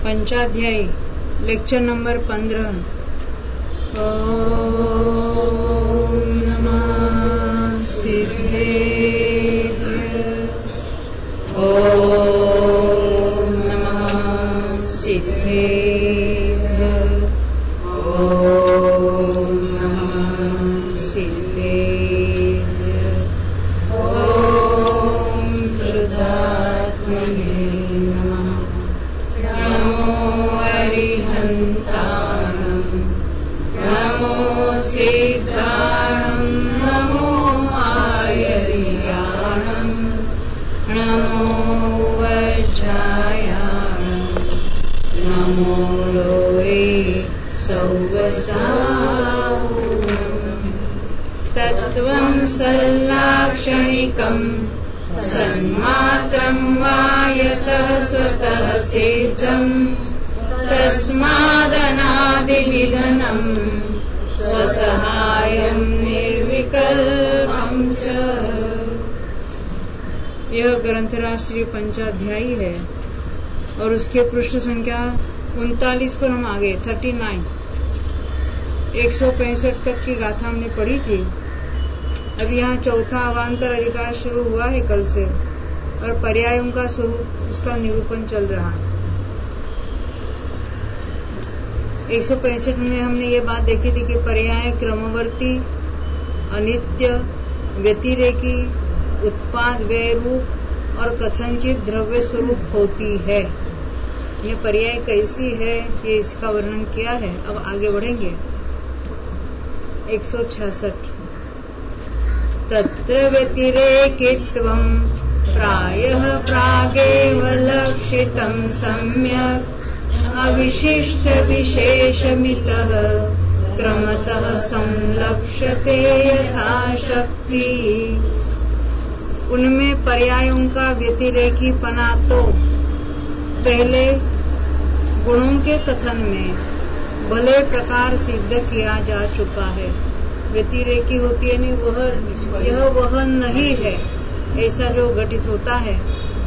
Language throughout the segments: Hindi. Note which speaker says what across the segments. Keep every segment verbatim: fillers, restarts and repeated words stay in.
Speaker 1: पंचाध्यायी लेक्चर नंबर पंद्रह। ओम नमः सिद्धेभ्यः। ओम नमः सिद्धेभ्यः। ओम नमः सिद्धेभ्यः। ओम शुद्धात्मने नमः। नमो अरिहन्ताणं नमो सिद्धाणं नमो आयर्याणं नमो वज्रायाणं नमो लोये सौवसाहुं। तत्त्वं सल्लाक्षणिकं सन्मात्रं वा यतः स्वतः सिद्धं तस्मादनादिनिधनं स्वसहायं निर्विकल्पं च। यह ग्रंथराज श्री पंचाध्यायी है और उसके पृष्ठ संख्या उनतालीस पर हम आगे थर्टी नाइन एक सौ पैंसठ तक की गाथा हमने पढ़ी थी। अब यहाँ चौथा अवान्तर अधिकार शुरू हुआ है कल से और पर्यायों का स्वरूप उसका निरूपण चल रहा है। एक सौ पैंसठ में हमने ये बात देखी थी कि पर्याय क्रमवर्ती, अनित्य, व्यतिरेकी, उत्पाद व्यय रूप और कथनचित द्रव्य स्वरूप होती है। ये पर्याय कैसी है ये इसका वर्णन किया है। अब आगे बढ़ेंगे। एक सौ छियासठ तत्र व्यतिरेकित्वं प्रायः प्रागेव लक्षितं सम्यक् अविशिष्ट विशेषमितः क्रमतः संलक्ष्यते यथाशक्ति। उनमें पर्यायों का व्यतिरेकीपना तो पहले गुणों के कथन में भले प्रकार सिद्ध किया जा चुका है। व्यतिरेकी होती है नहीं, वह यह वह नहीं है ऐसा जो घटित होता है।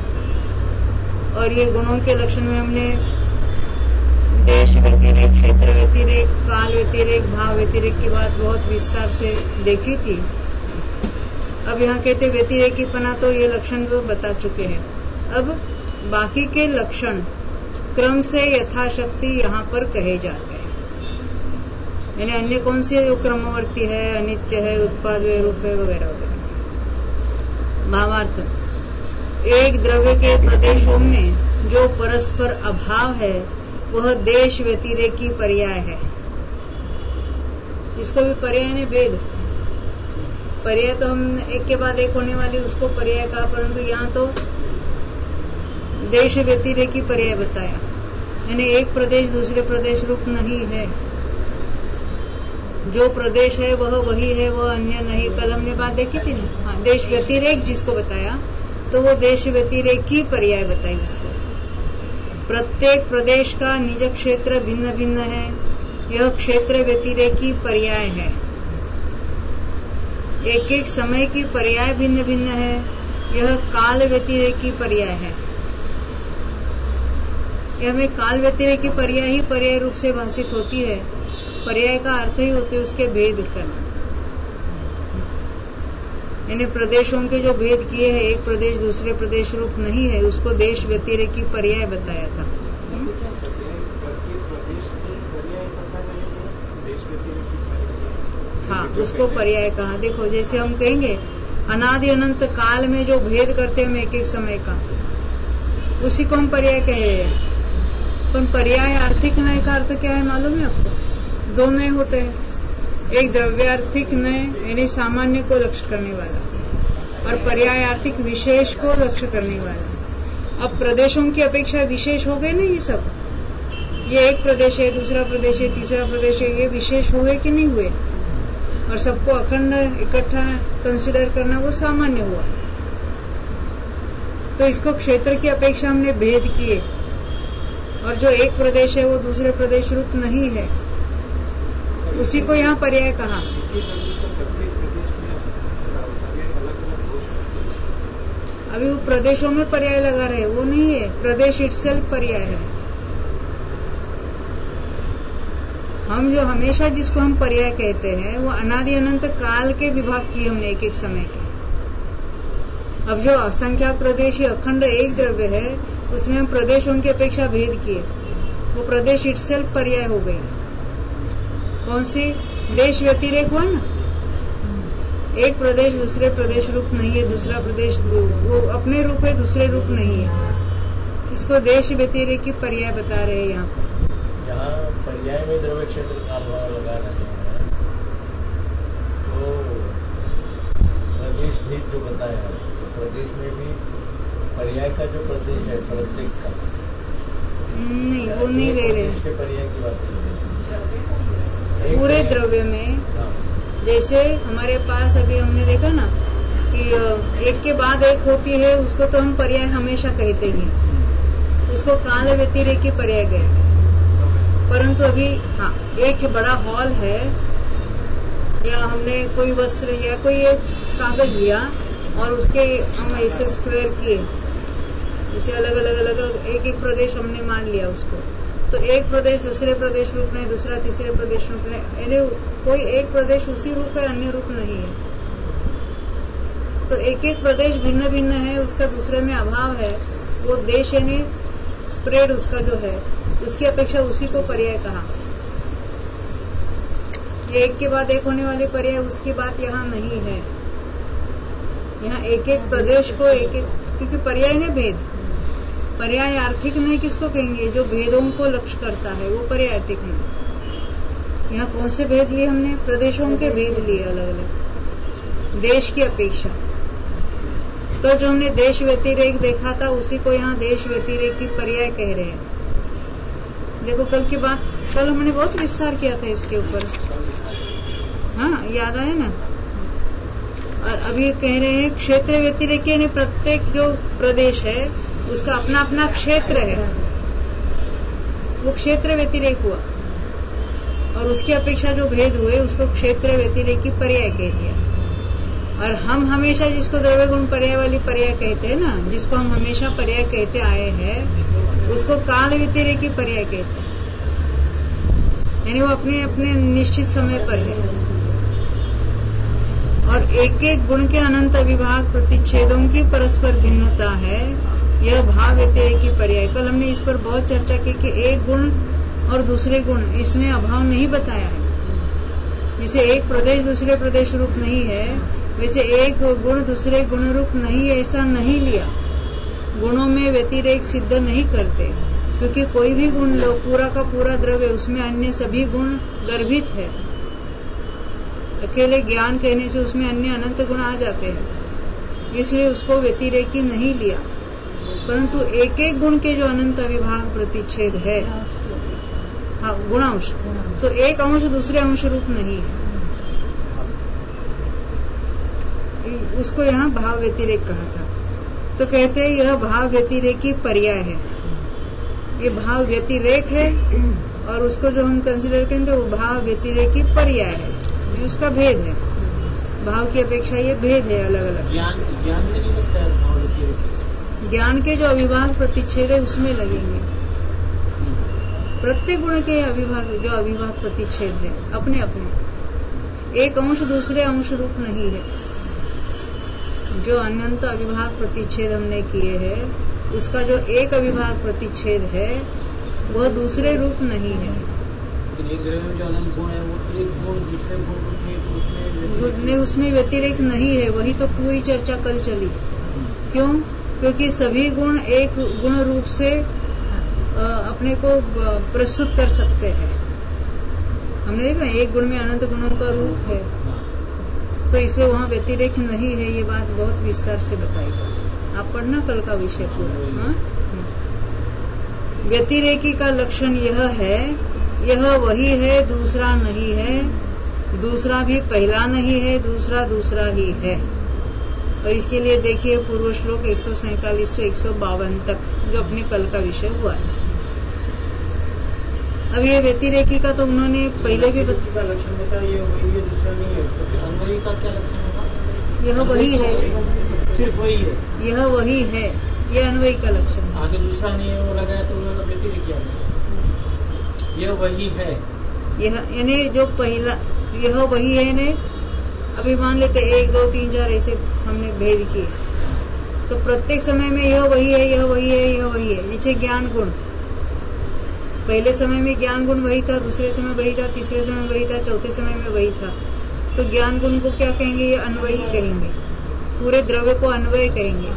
Speaker 1: और ये गुणों के लक्षण में हमने देश व्यतिरेक, क्षेत्र व्यतिरेक, काल व्यतिरेक, भाव व्यतिरेक की बात बहुत विस्तार से देखी थी। अब यहाँ कहते व्यतिरेकीपना तो ये लक्षण वो बता चुके हैं। अब बाकी के लक्षण क्रम से यथाशक्ति यहाँ पर कहे जाते हैं। यानी अन्य कौन से जो क्रमवर्ती है, अनित्य है, उत्पाद रूप है वगैरह वगैरह। भावार्थ, एक द्रव्य के प्रदेशों में जो परस्पर अभाव है वह देश व्यतिरेकी पर्याय है। इसको भी पर्याय ने भेद। पर्याय तो हम एक के बाद एक होने वाली उसको पर्याय कहा, परंतु यहाँ तो देश व्यतिरेकी पर्याय बताया। यानी एक प्रदेश दूसरे प्रदेश रूप नहीं है। जो प्रदेश है वह वही है, वह अन्य नहीं। कल हमने बात देखी थी ना। हाँ, देश व्यतिरेक जिसको बताया तो वो देश व्यतिरेकी पर्याय बताई उसको। प्रत्येक प्रदेश का निज क्षेत्र भिन्न भिन्न है, यह क्षेत्र व्यतिरेकी पर्याय है। एक एक समय की पर्याय भिन्न भिन्न है, यह काल व्यतिरेकी पर्याय है। यह में काल व्यतिरेकी पर्याय ही पर्याय रूप से भाषित होती है। पर्याय का अर्थ ही होते उसके भेद करना। यानी प्रदेशों के जो भेद किए हैं, एक प्रदेश दूसरे प्रदेश रूप नहीं है, उसको देश व्यतिरेकी पर्याय बताया था। हाँ, उसको पर्याय कहा। देखो जैसे हम कहेंगे अनादि अनंत काल में जो भेद करते हैं एक एक समय का, उसी को हम पर्याय कह रहे हैं। पर पर्याय आर्थिक नय का अर्थ क्या है मालूम है आपको? दो नय होते हैं, एक द्रव्यार्थिक नय यानी सामान्य को लक्ष्य करने वाला, और पर्याय आर्थिक विशेष को लक्ष्य करने वाला। अब प्रदेशों की अपेक्षा विशेष हो गए ना ये सब। ये एक प्रदेश है, दूसरा प्रदेश है, तीसरा प्रदेश है, ये विशेष हुए कि नहीं हुए? और सबको अखंड इकट्ठा कंसिडर करना वो सामान्य हुआ। तो इसको क्षेत्र की अपेक्षा हमने भेद किए, और जो एक प्रदेश है वो दूसरे प्रदेश रूप नहीं है, उसी को यहाँ पर्याय कहा। अभी वो प्रदेशों में पर्याय लगा रहे, वो नहीं है। प्रदेश इटसेल्फ पर्याय है। हम जो हमेशा जिसको हम पर्याय कहते हैं वो अनादि अनंत काल के विभाग किए हमने एक एक समय के। अब जो असंख्यात प्रदेशी अखंड एक द्रव्य है उसमें हम प्रदेशों की अपेक्षा भेद किए, वो प्रदेश इटसेल्फ पर्याय हो गई। कौन सी? देश व्यतिरेक हुआ ना। एक प्रदेश दूसरे प्रदेश रूप नहीं है, दूसरा प्रदेश वो अपने रूप है दूसरे रूप नहीं है, इसको देश व्यतिरेक की पर्याय बता रहे हैं। यहाँ पर
Speaker 2: जहाँ पर्याय में द्रव्य क्षेत्र काल भाव लगा रहे हैं तो प्रदेश भेद जो बताया है, तो प्रदेश में भी पर्याय का जो प्रदेश है प्रत्येक का
Speaker 1: नहीं, वो नहीं ले रहे।
Speaker 2: पर्याय की बात कर
Speaker 1: पूरे द्रव्य में जैसे हमारे पास अभी हमने देखा ना कि एक के बाद एक होती है, उसको तो हम पर्याय हमेशा कहते हैं, उसको काल व्यतिरेक की पर्याय कहते हैं। परंतु अभी हाँ एक बड़ा हॉल है या हमने कोई वस्त्र या कोई एक कागज लिया और उसके हम ऐसे स्क्वायर किए, उसे अलग अलग अलग अलग एक एक प्रदेश हमने मान लिया उसको, तो एक प्रदेश दूसरे प्रदेश रूप में, दूसरा तीसरे प्रदेश रूप में, यानी कोई एक प्रदेश उसी रूप है अन्य रूप नहीं है। तो एक एक प्रदेश भिन्न भिन्न है, उसका दूसरे में अभाव है, वो देश यानी स्प्रेड उसका जो है उसकी अपेक्षा उसी को पर्याय कहा। ये एक के बाद एक होने वाले पर्याय उसकी बात यहाँ नहीं है। यहाँ एक एक प्रदेश को एक एक, क्योंकि पर्याय ने भेद, पर्याय आर्थिक नहीं किसको कहेंगे? जो भेदों को लक्ष्य करता है वो पर्याय आर्थिक नहीं। यहाँ कौन से भेद लिए हमने? प्रदेशों के भेद लिए अलग अलग देश की अपेक्षा। तो जो हमने देश व्यतिरेक देखा था उसी को यहाँ देश व्यतिरेक की पर्याय कह रहे हैं। देखो कल की बात, कल हमने बहुत विस्तार किया था इसके ऊपर, हाँ याद आया ना। और अभी कह रहे हैं क्षेत्र व्यतिरेक यानी प्रत्येक जो प्रदेश है उसका अपना अपना क्षेत्र है, वो क्षेत्र व्यतिरेक हुआ, और उसकी अपेक्षा जो भेद हुए उसको क्षेत्र व्यतिरेक की पर्याय कह दिया। और हम हमेशा जिसको द्रव्य गुण पर्याय वाली पर्याय कहते हैं ना, जिसको हम हमेशा पर्याय कहते आए हैं, उसको काल व्यतिरेक की पर्याय कहते हैं, यानी वो अपने अपने निश्चित समय पर है। और एक एक गुण के अनंत विभाग प्रतिच्छेदों की परस्पर भिन्नता है, यह भाव व्यतिरेक की पर्याय। कल हमने इस पर बहुत चर्चा की कि एक गुण और दूसरे गुण इसमें अभाव नहीं बताया है। जैसे एक प्रदेश दूसरे प्रदेश रूप नहीं है, वैसे एक गुण दूसरे गुण रूप नहीं है, ऐसा नहीं लिया। गुणों में व्यतिरेक सिद्ध नहीं करते, क्योंकि कोई भी गुण लो, पूरा का पूरा द्रव्य, उसमें अन्य सभी गुण गर्भित है। अकेले ज्ञान कहने से उसमें अन्य अनंत गुण आ जाते हैं, इसलिए उसको व्यतिरेकी नहीं लिया। परंतु एक एक गुण के जो अनंत अविभाग प्रतिच्छेद है, हाँ गुणांश, तो एक अंश दूसरे अंश रूप नहीं है, उसको यहाँ भाव व्यतिरेक कहा था। तो कहते हैं यह भाव व्यतिरेक की पर्याय है, ये भाव व्यतिरेक है, और उसको जो हम कंसिडर करेंगे वो भाव व्यतिरेक की पर्याय है, ये उसका भेद है। भाव की अपेक्षा ये भेद है अलग अलग। ज्ञान ज्ञान में नहीं लगता है भाव व्यतिरेक, ज्ञान के जो अविभाग प्रतिच्छेद है उसमें लगेंगे। प्रत्येक गुण के अविभाग जो अविभाग प्रतिच्छेद है अपने अपने, एक अंश दूसरे अंश रूप नहीं है। जो अनंत अविभाग प्रतिच्छेद हमने किए हैं, उसका जो एक अविभाग प्रतिच्छेद है वह दूसरे रूप नहीं है।
Speaker 2: एक द्रव्य में जो अनंत गुण है वो एक गुण दूसरे गुण रूप
Speaker 1: नहीं, उसमें व्यतिरेक नहीं है। वही तो पूरी चर्चा कल चली। क्यों? क्योंकि सभी गुण एक गुण रूप से अपने को प्रस्तुत कर सकते हैं। हमने देखा एक गुण में अनंत गुणों का रूप है, तो इसलिए वहाँ व्यतिरेक नहीं है। ये बात बहुत विस्तार से बताएगा, आप पढ़ना कल का विषय पूरा। हाँ? व्यतिरेकी का लक्षण यह है, यह वही है दूसरा नहीं है, दूसरा भी पहला नहीं है, दूसरा दूसरा ही है। और इसके लिए देखिए पूर्व श्लोक एक सौ सैंतालीस से एक सौ बावन तक जो अपने कल का विषय हुआ है। अब ये व्यतिरेकी का तो उन्होंने पहले भी
Speaker 2: का लक्षण बताया, ये वही है दूसरा नहीं है। तो अन्वयी का क्या लक्षण होगा?
Speaker 1: यह वही है,
Speaker 2: सिर्फ वही है,
Speaker 1: यह वही है, यह अन्वयी का लक्षण।
Speaker 2: आगे दूसरा नहीं है वो लगाया तो व्यतिरेकी आ गया। यह वही है,
Speaker 1: यह यानी जो पहला यह वही है ने अभी मान लेते एक दो तीन चार ऐसे हमने भेद किए, तो प्रत्येक समय में यह वही है, यह वही है, यह वही है। जैसे ज्ञान गुण, पहले समय में ज्ञान गुण वही था, दूसरे समय वही था, तीसरे समय वही था, चौथे समय में वही था। तो ज्ञान गुण को क्या कहेंगे? ये अन्वयी कहेंगे, पूरे द्रव्य को अन्वय कहेंगे।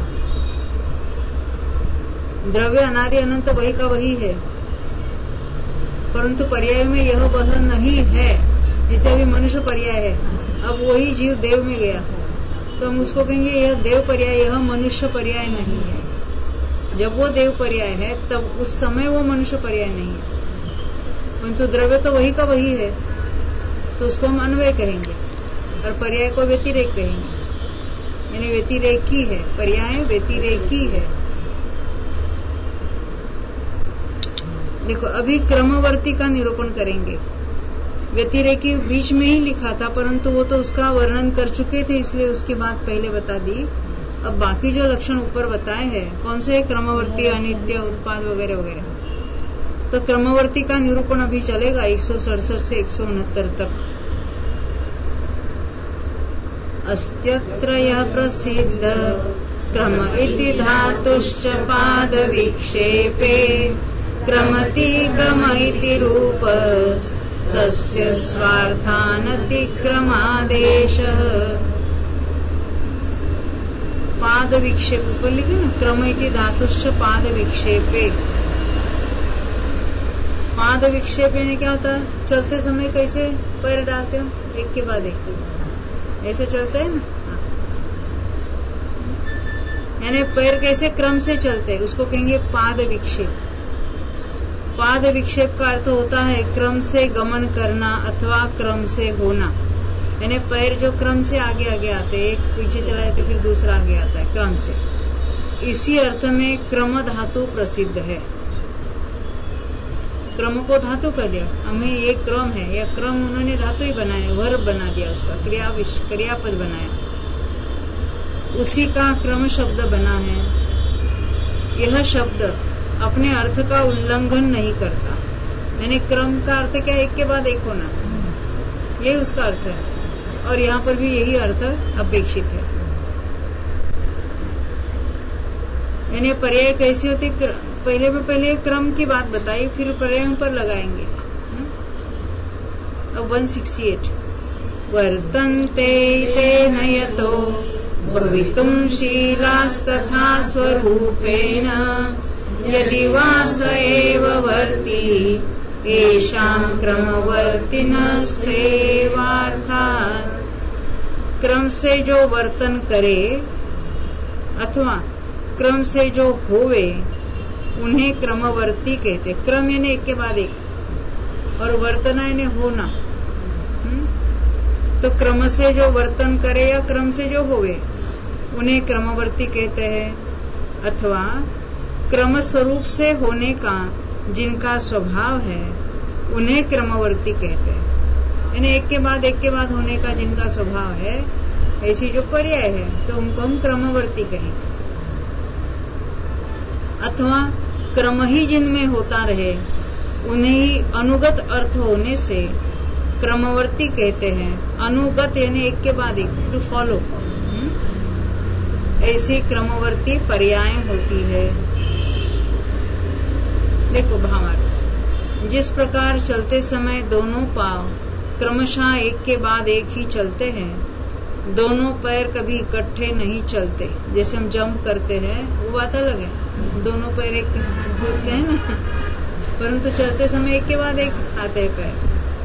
Speaker 1: द्रव्य अनादि अनंत वही का वही है, परंतु पर्याय में यह वह नहीं है। जैसे अभी मनुष्य पर्याय है, अब वही जीव देव में गया तो हम उसको कहेंगे यह देव पर्याय, यह मनुष्य पर्याय नहीं है। जब वो देव पर्याय है तब उस समय वो मनुष्य पर्याय नहीं है, परंतु द्रव्य तो वही का वही है, तो उसको हम अन्वय कहेंगे और पर्याय को व्यतिरेक कहेंगे। यानी व्यतिरेकी है, पर्याय व्यतिरेकी है। देखो अभी क्रमवर्ती का निरूपण करेंगे। व्यतिरेकी बीच में ही लिखा था, परंतु वो तो उसका वर्णन कर चुके थे, इसलिए उसकी बात पहले बता दी। अब बाकी जो लक्षण ऊपर बताए हैं कौन से? क्रमवर्ती, अनित्य, उत्पाद वगैरह वगैरह। तो क्रमवर्ती का निरूपण अभी चलेगा एक सौ सड़सठ से एक सौ उनहत्तर तक। अस्त्यत्र यः प्रसिद्ध क्रम इति धातुश्च पाद विक्षेपे क्रमति क्रम इति रूप तस्य स्वार्थानतिक्रमादेशः। पाद विक्षेप ऊपर लिखे ना, क्रम इति धातुश्च पाद विक्षेपे। पाद विक्षेप यानी क्या होता है? चलते समय कैसे पैर डालते हो? एक के बाद एक ऐसे चलते हैं ना, यानी पैर कैसे क्रम से चलते हैं, उसको कहेंगे पाद विक्षेप। पाद विक्षेप का अर्थ होता है क्रम से गमन करना अथवा क्रम से होना। यानी पैर जो क्रम से आगे आगे आते, एक पीछे चला जाते फिर दूसरा आगे आता है क्रम से। इसी अर्थ में क्रम धातु प्रसिद्ध है। क्रम को धातु कर दिया, हमें ये क्रम है, यह क्रम उन्होंने धातु ही बनाया, वर्ब बना दिया, उसका क्रिया क्रियापद बनाया, उसी का क्रम शब्द बना है। यह शब्द अपने अर्थ का उल्लंघन नहीं करता। यानी क्रम का अर्थ क्या? एक के बाद एक होना, यही उसका अर्थ है, और यहाँ पर भी यही अर्थ अपेक्षित है। यानी पर्याय कैसी होती? पहले में पहले क्रम की बात बताई, फिर पर्याय पर लगाएंगे। अब एक सौ अड़सठ वर्तन्ते तेन यतो भवितुं शीलास्तथा स्वरूपेण यदि वा स एव वर्ति येषां क्रमवर्तिनस्तेवार्थात्। क्रम से जो वर्तन करे अथवा क्रम से जो होवे उन्हें क्रमवर्ती कहते। क्रम यानी एक के बाद एक, और वर्तना यानी होना। तो क्रम से जो वर्तन करे या क्रम से जो होवे उन्हें क्रमवर्ती कहते हैं, अथवा क्रम स्वरूप से होने का जिनका स्वभाव है उन्हें क्रमवर्ती कहते हैं। यानी एक के बाद एक के बाद होने का जिनका स्वभाव है, ऐसी जो पर्याय है तो उनको हम क्रमवर्ती कहेंगे। अथवा क्रम ही जिनमें होता रहे उन्हें ही अनुगत अर्थ होने से क्रमवर्ती कहते हैं। अनुगत यानी एक के बाद एक, टू फॉलो। ऐसी क्रमवर्ती पर्याय होती है। देखो भावार्थ, जिस प्रकार चलते समय दोनों पांव क्रमशः एक के बाद एक ही चलते हैं, दोनों पैर कभी इकट्ठे नहीं चलते। जैसे हम जंप करते हैं वो बात अलग है, दोनों पैर एक होते हैं ना, परंतु चलते समय एक के बाद एक आते हैं पैर।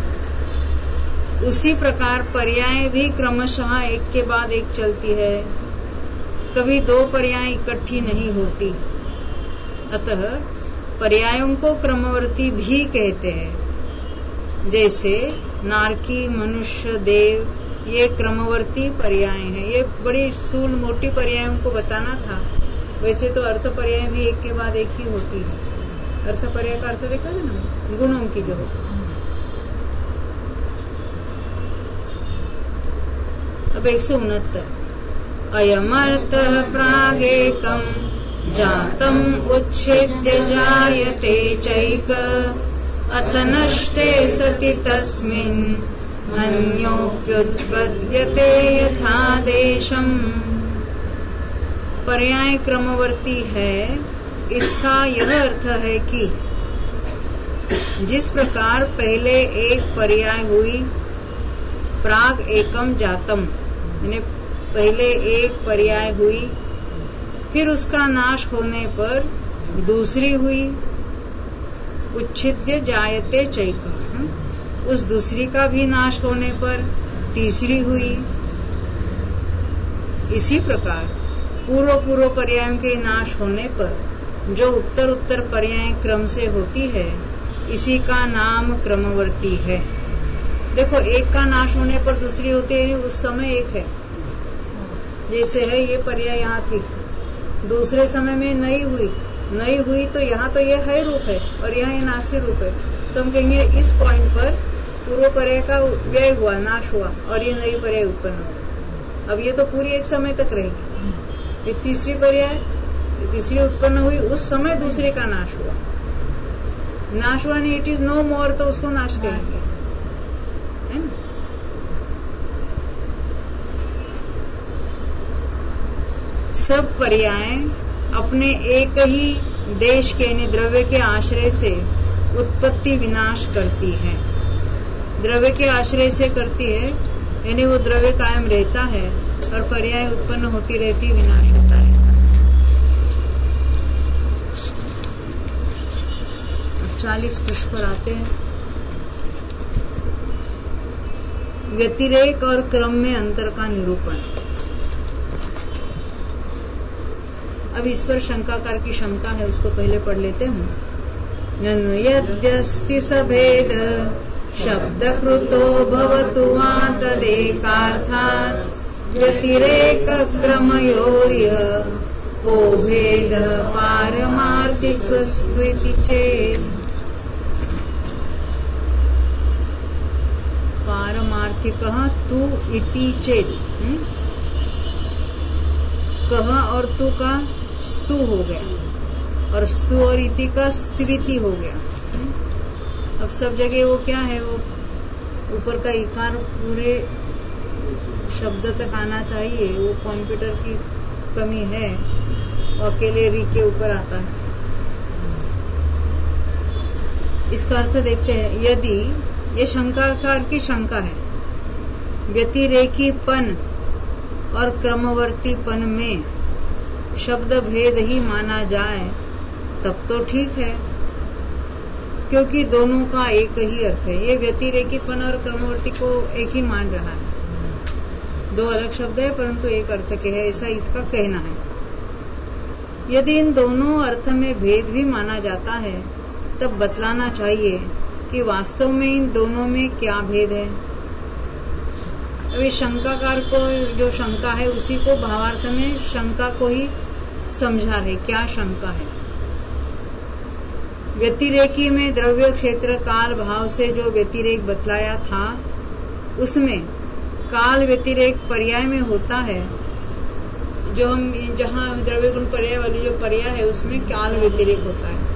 Speaker 1: उसी प्रकार पर्याय भी क्रमशः एक के बाद एक चलती है, कभी दो पर्याय इकट्ठी नहीं होती। अतः पर्यायों को क्रमवर्ती भी कहते हैं। जैसे नारकी, मनुष्य, देव, ये क्रमवर्ती पर्याय हैं। ये बड़ी स्थूल मोटी पर्यायों को बताना था। वैसे तो अर्थ पर्याय भी एक के बाद एक ही होती है। अर्थ पर्याय का अर्थ देखा है ना, गुणों की जो होती। अब एक सौ उनहत्तर अयमर्थः प्रागेकम् जातम् उच्छिद्य जायते चैक अथ नष्टे सति तस्मिन् अन्योप्युत्पद्यते यथा देशम्। पर्याय क्रमवर्ती है, इसका यह अर्थ है कि जिस प्रकार पहले एक पर्याय हुई प्राग एकम जातम, यानी पहले एक पर्याय हुई, फिर उसका नाश होने पर दूसरी हुई, उच्छिद्य जायते चैक, उस दूसरी का भी नाश होने पर तीसरी हुई। इसी प्रकार पूर्व पूर्व पर्यायों के नाश होने पर जो उत्तर उत्तर पर्याय क्रम से होती है, इसी का नाम क्रमवर्ती है। देखो, एक का नाश होने पर दूसरी होती है, उस समय एक है। जैसे है ये पर्याय यहाँ थी, दूसरे समय में नहीं हुई, नहीं हुई तो यहाँ तो ये है रूप है और यहाँ ये नाशी रूप है, तो हम कहेंगे इस पॉइंट पर पूर्व पर्याय का व्यय हुआ, नाश हुआ और ये नई पर्याय उत्पन्न हुआ। अब ये तो पूरी एक समय तक रहेगी। ये तीसरी पर्याय, तीसरी उत्पन्न हुई, उस समय दूसरे का नाश हुआ। नाश हुआ नहीं, इट इज नो मोर, तो उसको नाश कहेंगे, है ना। सब पर्याय अपने एक ही देश के यानी द्रव्य के आश्रय से उत्पत्ति विनाश करती है। द्रव्य के आश्रय से करती है, यानी वो द्रव्य कायम रहता है और पर्याय उत्पन्न होती रहती, विनाश होता है। चालीस पृष्ठ पर आते हैं। व्यतिरेक और क्रम में अंतर का निरूपण। अब इस पर शंकाकार की शंका है, उसको पहले पढ़ लेते हैं। यद्यस्ति सभेद शब्दकृतो भवतु वा तदेकार्थात् व्यतिरेक क्रमयोर्य को भेद पारमार्थिकस्त्विति चेत्। पारमार्थिकः तु इति चेत्, कह और तु का स्तु हो गया और स्तु और इति का स्त्विति हो गया। अब सब जगह वो क्या है, वो ऊपर का इकार पूरे शब्द तक आना चाहिए, वो कंप्यूटर की कमी है, अकेले री के ऊपर आता है। इसका अर्थ देखते हैं। यदि ये शंकाकार की शंका है, व्यतिरेकीपन और क्रमवर्तीपन में शब्द भेद ही माना जाए तब तो ठीक है, क्योंकि दोनों का एक ही अर्थ है। ये व्यतिरेकीपन और क्रमवर्ती को एक ही मान रहा है, दो अलग शब्द है परंतु एक अर्थ के है, ऐसा इसका कहना है। यदि इन दोनों अर्थ में भेद भी माना जाता है तब बतलाना चाहिए कि वास्तव में इन दोनों में क्या भेद है। अभी शंकाकार को जो शंका है उसी को भावार्थ में शंका को ही समझा रहे, क्या शंका है। व्यतिरेकी में द्रव्य क्षेत्र काल भाव से जो व्यतिरेक बतलाया था, उसमें काल व्यतिरेक पर्याय में होता है। जो हम जहाँ द्रव्य गुण पर्याय वाली जो पर्याय है उसमें काल व्यतिरेक होता है।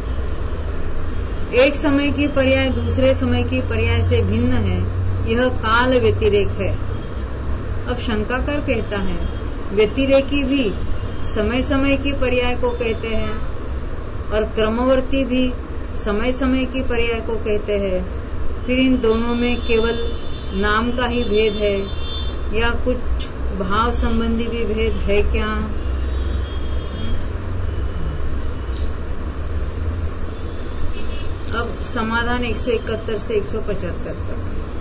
Speaker 1: एक समय की पर्याय दूसरे समय की पर्याय से भिन्न है, यह काल व्यतिरेक है। अब शंकाकार कहता है व्यतिरेकी भी समय समय की पर्याय को कहते हैं और क्रमवर्ती भी समय समय की पर्याय को कहते हैं। फिर इन दोनों में केवल नाम का ही भेद है या कुछ भाव संबंधी भी भेद है क्या? अब समाधान एक सौ इकहत्तर से एक सौ पचहत्तर तक।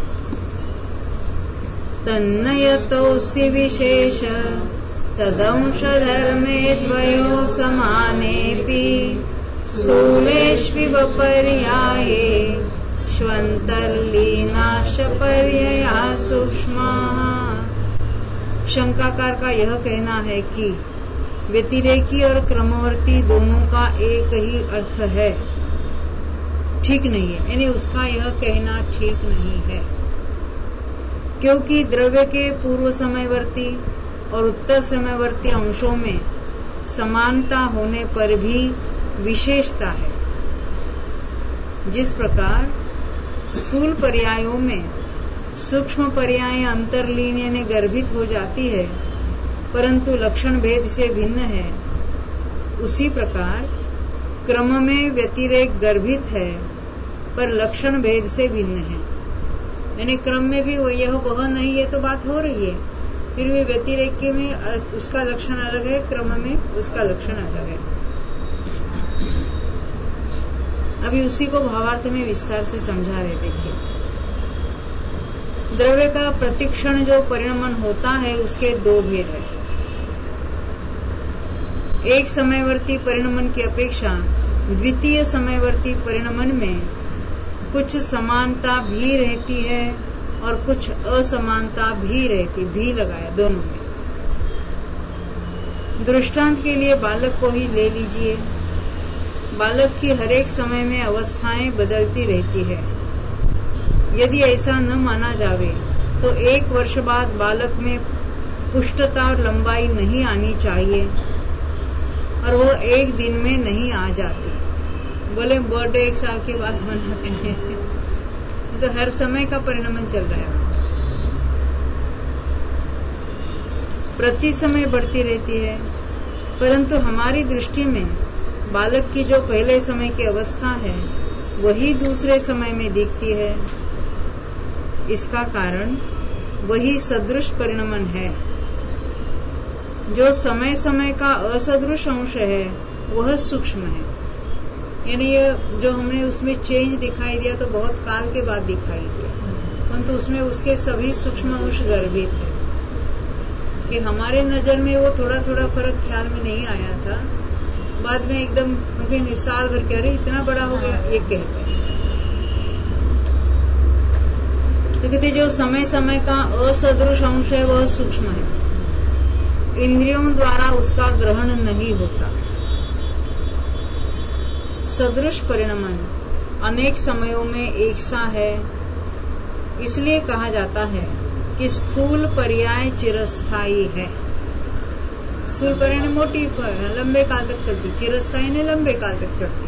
Speaker 1: तन्नयतोस्ति विशेष सदंश धर्मे द्वयो समानेपि स्थूलेष्विव पर्याये श्वन्तर्लीनाश पर्यया सूक्ष्माः। शंकाकार का यह कहना है कि व्यतिरेकी और क्रमवर्ती दोनों का एक ही अर्थ है, ठीक नहीं है, यानी उसका यह कहना ठीक नहीं है, क्योंकि द्रव्य के पूर्व समयवर्ती और उत्तर समयवर्ती अंशों में समानता होने पर भी विशेषता है। जिस प्रकार स्थूल पर्यायों में सूक्ष्म पर्याय अंतर्लीन यानी गर्भित हो जाती है परंतु लक्षण भेद से भिन्न है, उसी प्रकार क्रम में व्यतिरेक गर्भित है पर लक्षण भेद से भिन्न है। यानी क्रम में भी वो यह वह नहीं है तो बात हो रही है, फिर भी व्यतिरेक के में उसका लक्षण अलग है, क्रम में उसका लक्षण अलग है। अभी उसी को भावार्थ में विस्तार से समझा रहे। देखिए, द्रव्य का प्रतिक्षण जो परिणमन होता है उसके दो भेद है। एक समयवर्ती परिणमन की अपेक्षा द्वितीय समयवर्ती परिणमन में कुछ समानता भी रहती है और कुछ असमानता भी रहती, भी लगाया दोनों में। दृष्टांत के लिए बालक को ही ले लीजिए। बालक की हरेक समय में अवस्थाएं बदलती रहती है। यदि ऐसा न माना जावे तो एक वर्ष बाद बालक में पुष्टता और लंबाई नहीं आनी चाहिए और वो एक दिन में नहीं आ जाती। बोले बर्थडे एक साल के बाद मनाते हैं, तो हर समय का परिणमन चल रहा है। प्रति समय बढ़ती रहती है, परंतु हमारी दृष्टि में बालक की जो पहले समय की अवस्था है वही दूसरे समय में दिखती है। इसका कारण वही सदृश परिणमन है। जो समय समय का असदृश अंश है वह सूक्ष्म है। यानी ये जो हमने उसमें चेंज दिखाई दिया तो बहुत काल के बाद दिखाई दिया, परंतु उसमें उसके सभी सूक्ष्म अंश गर्भित है कि हमारे नजर में वो थोड़ा थोड़ा फर्क ख्याल में नहीं आया था, बाद में एकदम क्योंकि साल भर के अरे इतना बड़ा हो गया ये कहते हैं। तो कहते जो समय समय का असदृश अंश है वह सूक्ष्म है, इंद्रियों द्वारा उसका ग्रहण नहीं होता। सदृश परिणमन अनेक समयों में एक सा है, इसलिए कहा जाता है कि स्थूल पर्याय चिरस्थायी है। स्थूल पर्याय मोटी लंबे काल तक चलती, चिरस्थायी ने लंबे काल तक चलती।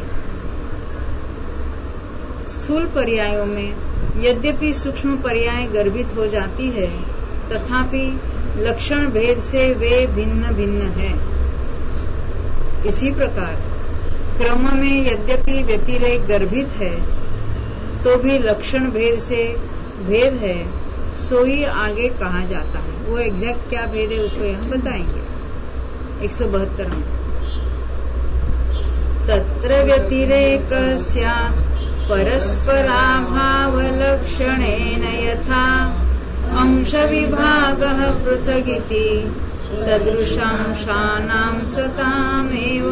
Speaker 1: स्थूल पर्यायों में यद्यपि सूक्ष्म पर्याय गर्भित हो जाती है तथापि लक्षण भेद से वे भिन्न भिन्न है। इसी प्रकार क्रम में यद्यपि व्यतिरेक गर्भित है तो भी लक्षण भेद से भेद है, सो ही आगे कहा जाता है। वो एग्जैक्ट क्या भेद है उसको यहाँ बताएंगे। एक सौ बहत्तर में तत्र व्यतिरेक स्यात् परस्पराभाव लक्षणेन यथा अंश विभागः पृथगिति सदृशांशानां सतामेव।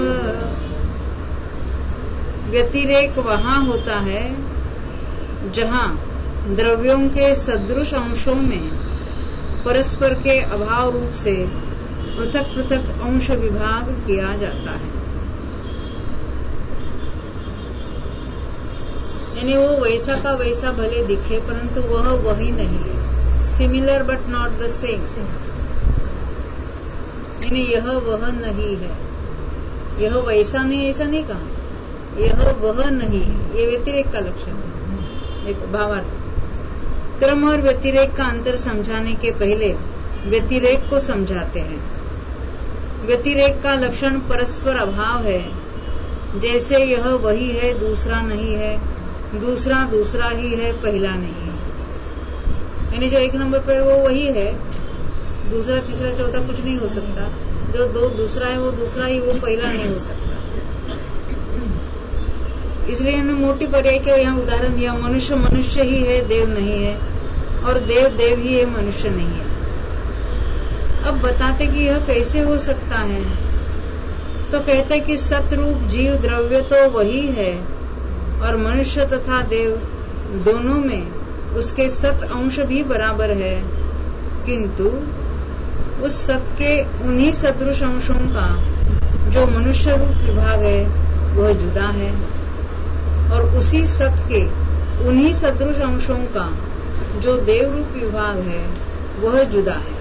Speaker 1: व्यतिरेक वहाँ होता है जहाँ द्रव्यों के सदृश अंशों में परस्पर के अभाव रूप से पृथक पृथक अंश विभाग किया जाता है। यानी वो वैसा का वैसा भले दिखे परंतु वह वही नहीं है। Similar but not the same, यानी यह वह नहीं है, यह वैसा नहीं ऐसा नहीं कहा, यह वह नहीं है, ये व्यतिरेक का लक्षण है। देखो भावार्थ, क्रम और व्यतिरेक का अंतर समझाने के पहले व्यतिरेक को समझाते हैं। व्यतिरेक का लक्षण परस्पर अभाव है, जैसे यह वही है दूसरा नहीं है, दूसरा दूसरा ही है पहला नहीं है। यानी जो एक नंबर पर वो वही है, दूसरा तीसरा चौथा कुछ नहीं हो सकता। जो दो दूसरा है वो दूसरा ही, वो पहला नहीं हो सकता। इसलिए मोटी पर्याय के यहाँ उदाहरण दिया, मनुष्य मनुष्य ही है, देव नहीं है, और देव देव ही है, मनुष्य नहीं है। अब बताते कि यह कैसे हो सकता है, तो कहते कि सतरूप जीव द्रव्य तो वही है और मनुष्य तथा देव दोनों में उसके सत अंश भी बराबर है, किंतु उस सत के उन्हीं सदृश अंशों का जो मनुष्य रूप विभाग है वह जुदा है, और उसी सत के उन्हीं सदृश अंशों का जो देव रूप विभाग है वह जुदा है।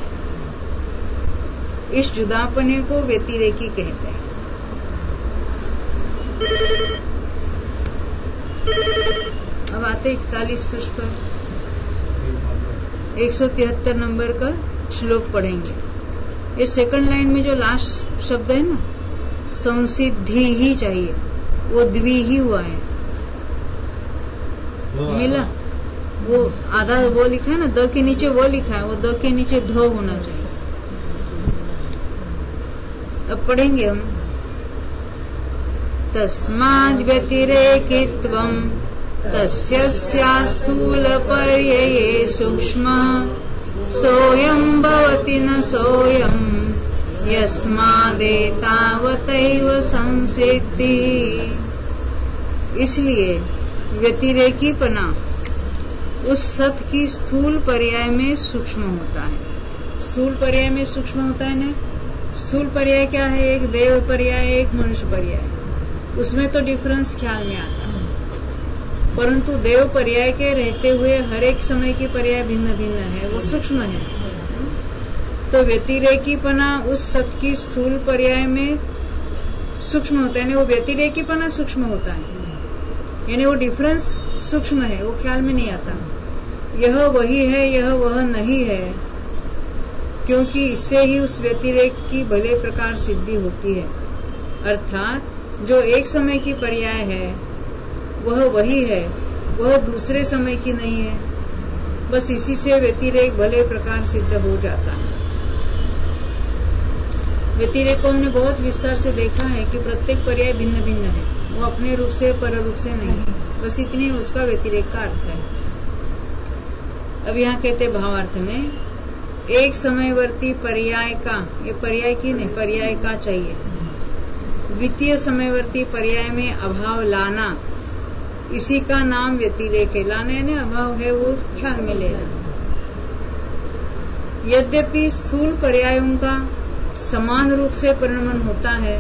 Speaker 1: इस जुदापने को व्यतिरेकी कहते हैं। अब आते इकतालीस पृष्ठ पर एक सौ तिहत्तर नंबर का श्लोक पढ़ेंगे। ये सेकंड लाइन में जो लास्ट शब्द है ना, संसिद्धि ही चाहिए, वो द्वि ही हुआ है। मिला? वो आधा वो लिखा है ना, द के नीचे वो लिखा है, वो द के नीचे ध होना चाहिए। अब पढ़ेंगे हम। तस्माद् व्यतिरेकित्वम् तस्य स्थूलपर्यये सूक्ष्म सोऽयं भवति न सोऽयं यस्मादेतावतैव संसिद्धि। इसलिए व्यतिरेकीपना उस सत की स्थूल पर्याय में सूक्ष्म होता है। स्थूल पर्याय में सूक्ष्म होता है ना। स्थूल पर्याय क्या है? एक देव पर्याय, एक मनुष्य पर्याय। उसमें तो डिफरेंस ख्याल में आता है, परंतु देव पर्याय के रहते हुए हर एक समय की पर्याय भिन्न भिन्न है, वो सूक्ष्म है। तो व्यतिरेकीपना उस सत की स्थूल पर्याय में सूक्ष्म होता है, वो व्यतिरेकीपना सूक्ष्म होता है, यानी वो डिफरेंस सूक्ष्म है, वो ख्याल में नहीं आता। यह वही है, यह वह नहीं है, क्योंकि इससे ही उस व्यतिरेक की भले प्रकार सिद्धि होती है। अर्थात जो एक समय की पर्याय है वह वही है, वह दूसरे समय की नहीं है। बस इसी से व्यतिरेक भले प्रकार सिद्ध हो जाता है। व्यतिरेक को हमने बहुत विस्तार से देखा है कि प्रत्येक पर्याय भिन्न भिन्न है, वो अपने रूप से पर रूप से नहीं, बस इतनी उसका व्यतिरेक का अर्थ है। अब यहाँ कहते भावार्थ में एक समयवर्ती पर्याय का, ये पर्याय की नहीं, पर्याय का चाहिए। द्वितीय समयवर्ती पर्याय में अभाव लाना, इसी का नाम व्यतिरेक है। लाना यानी अभाव है, वो ख्याल में लेना। यद्यपि स्थूल पर्यायों का समान रूप से परिणमन होता है,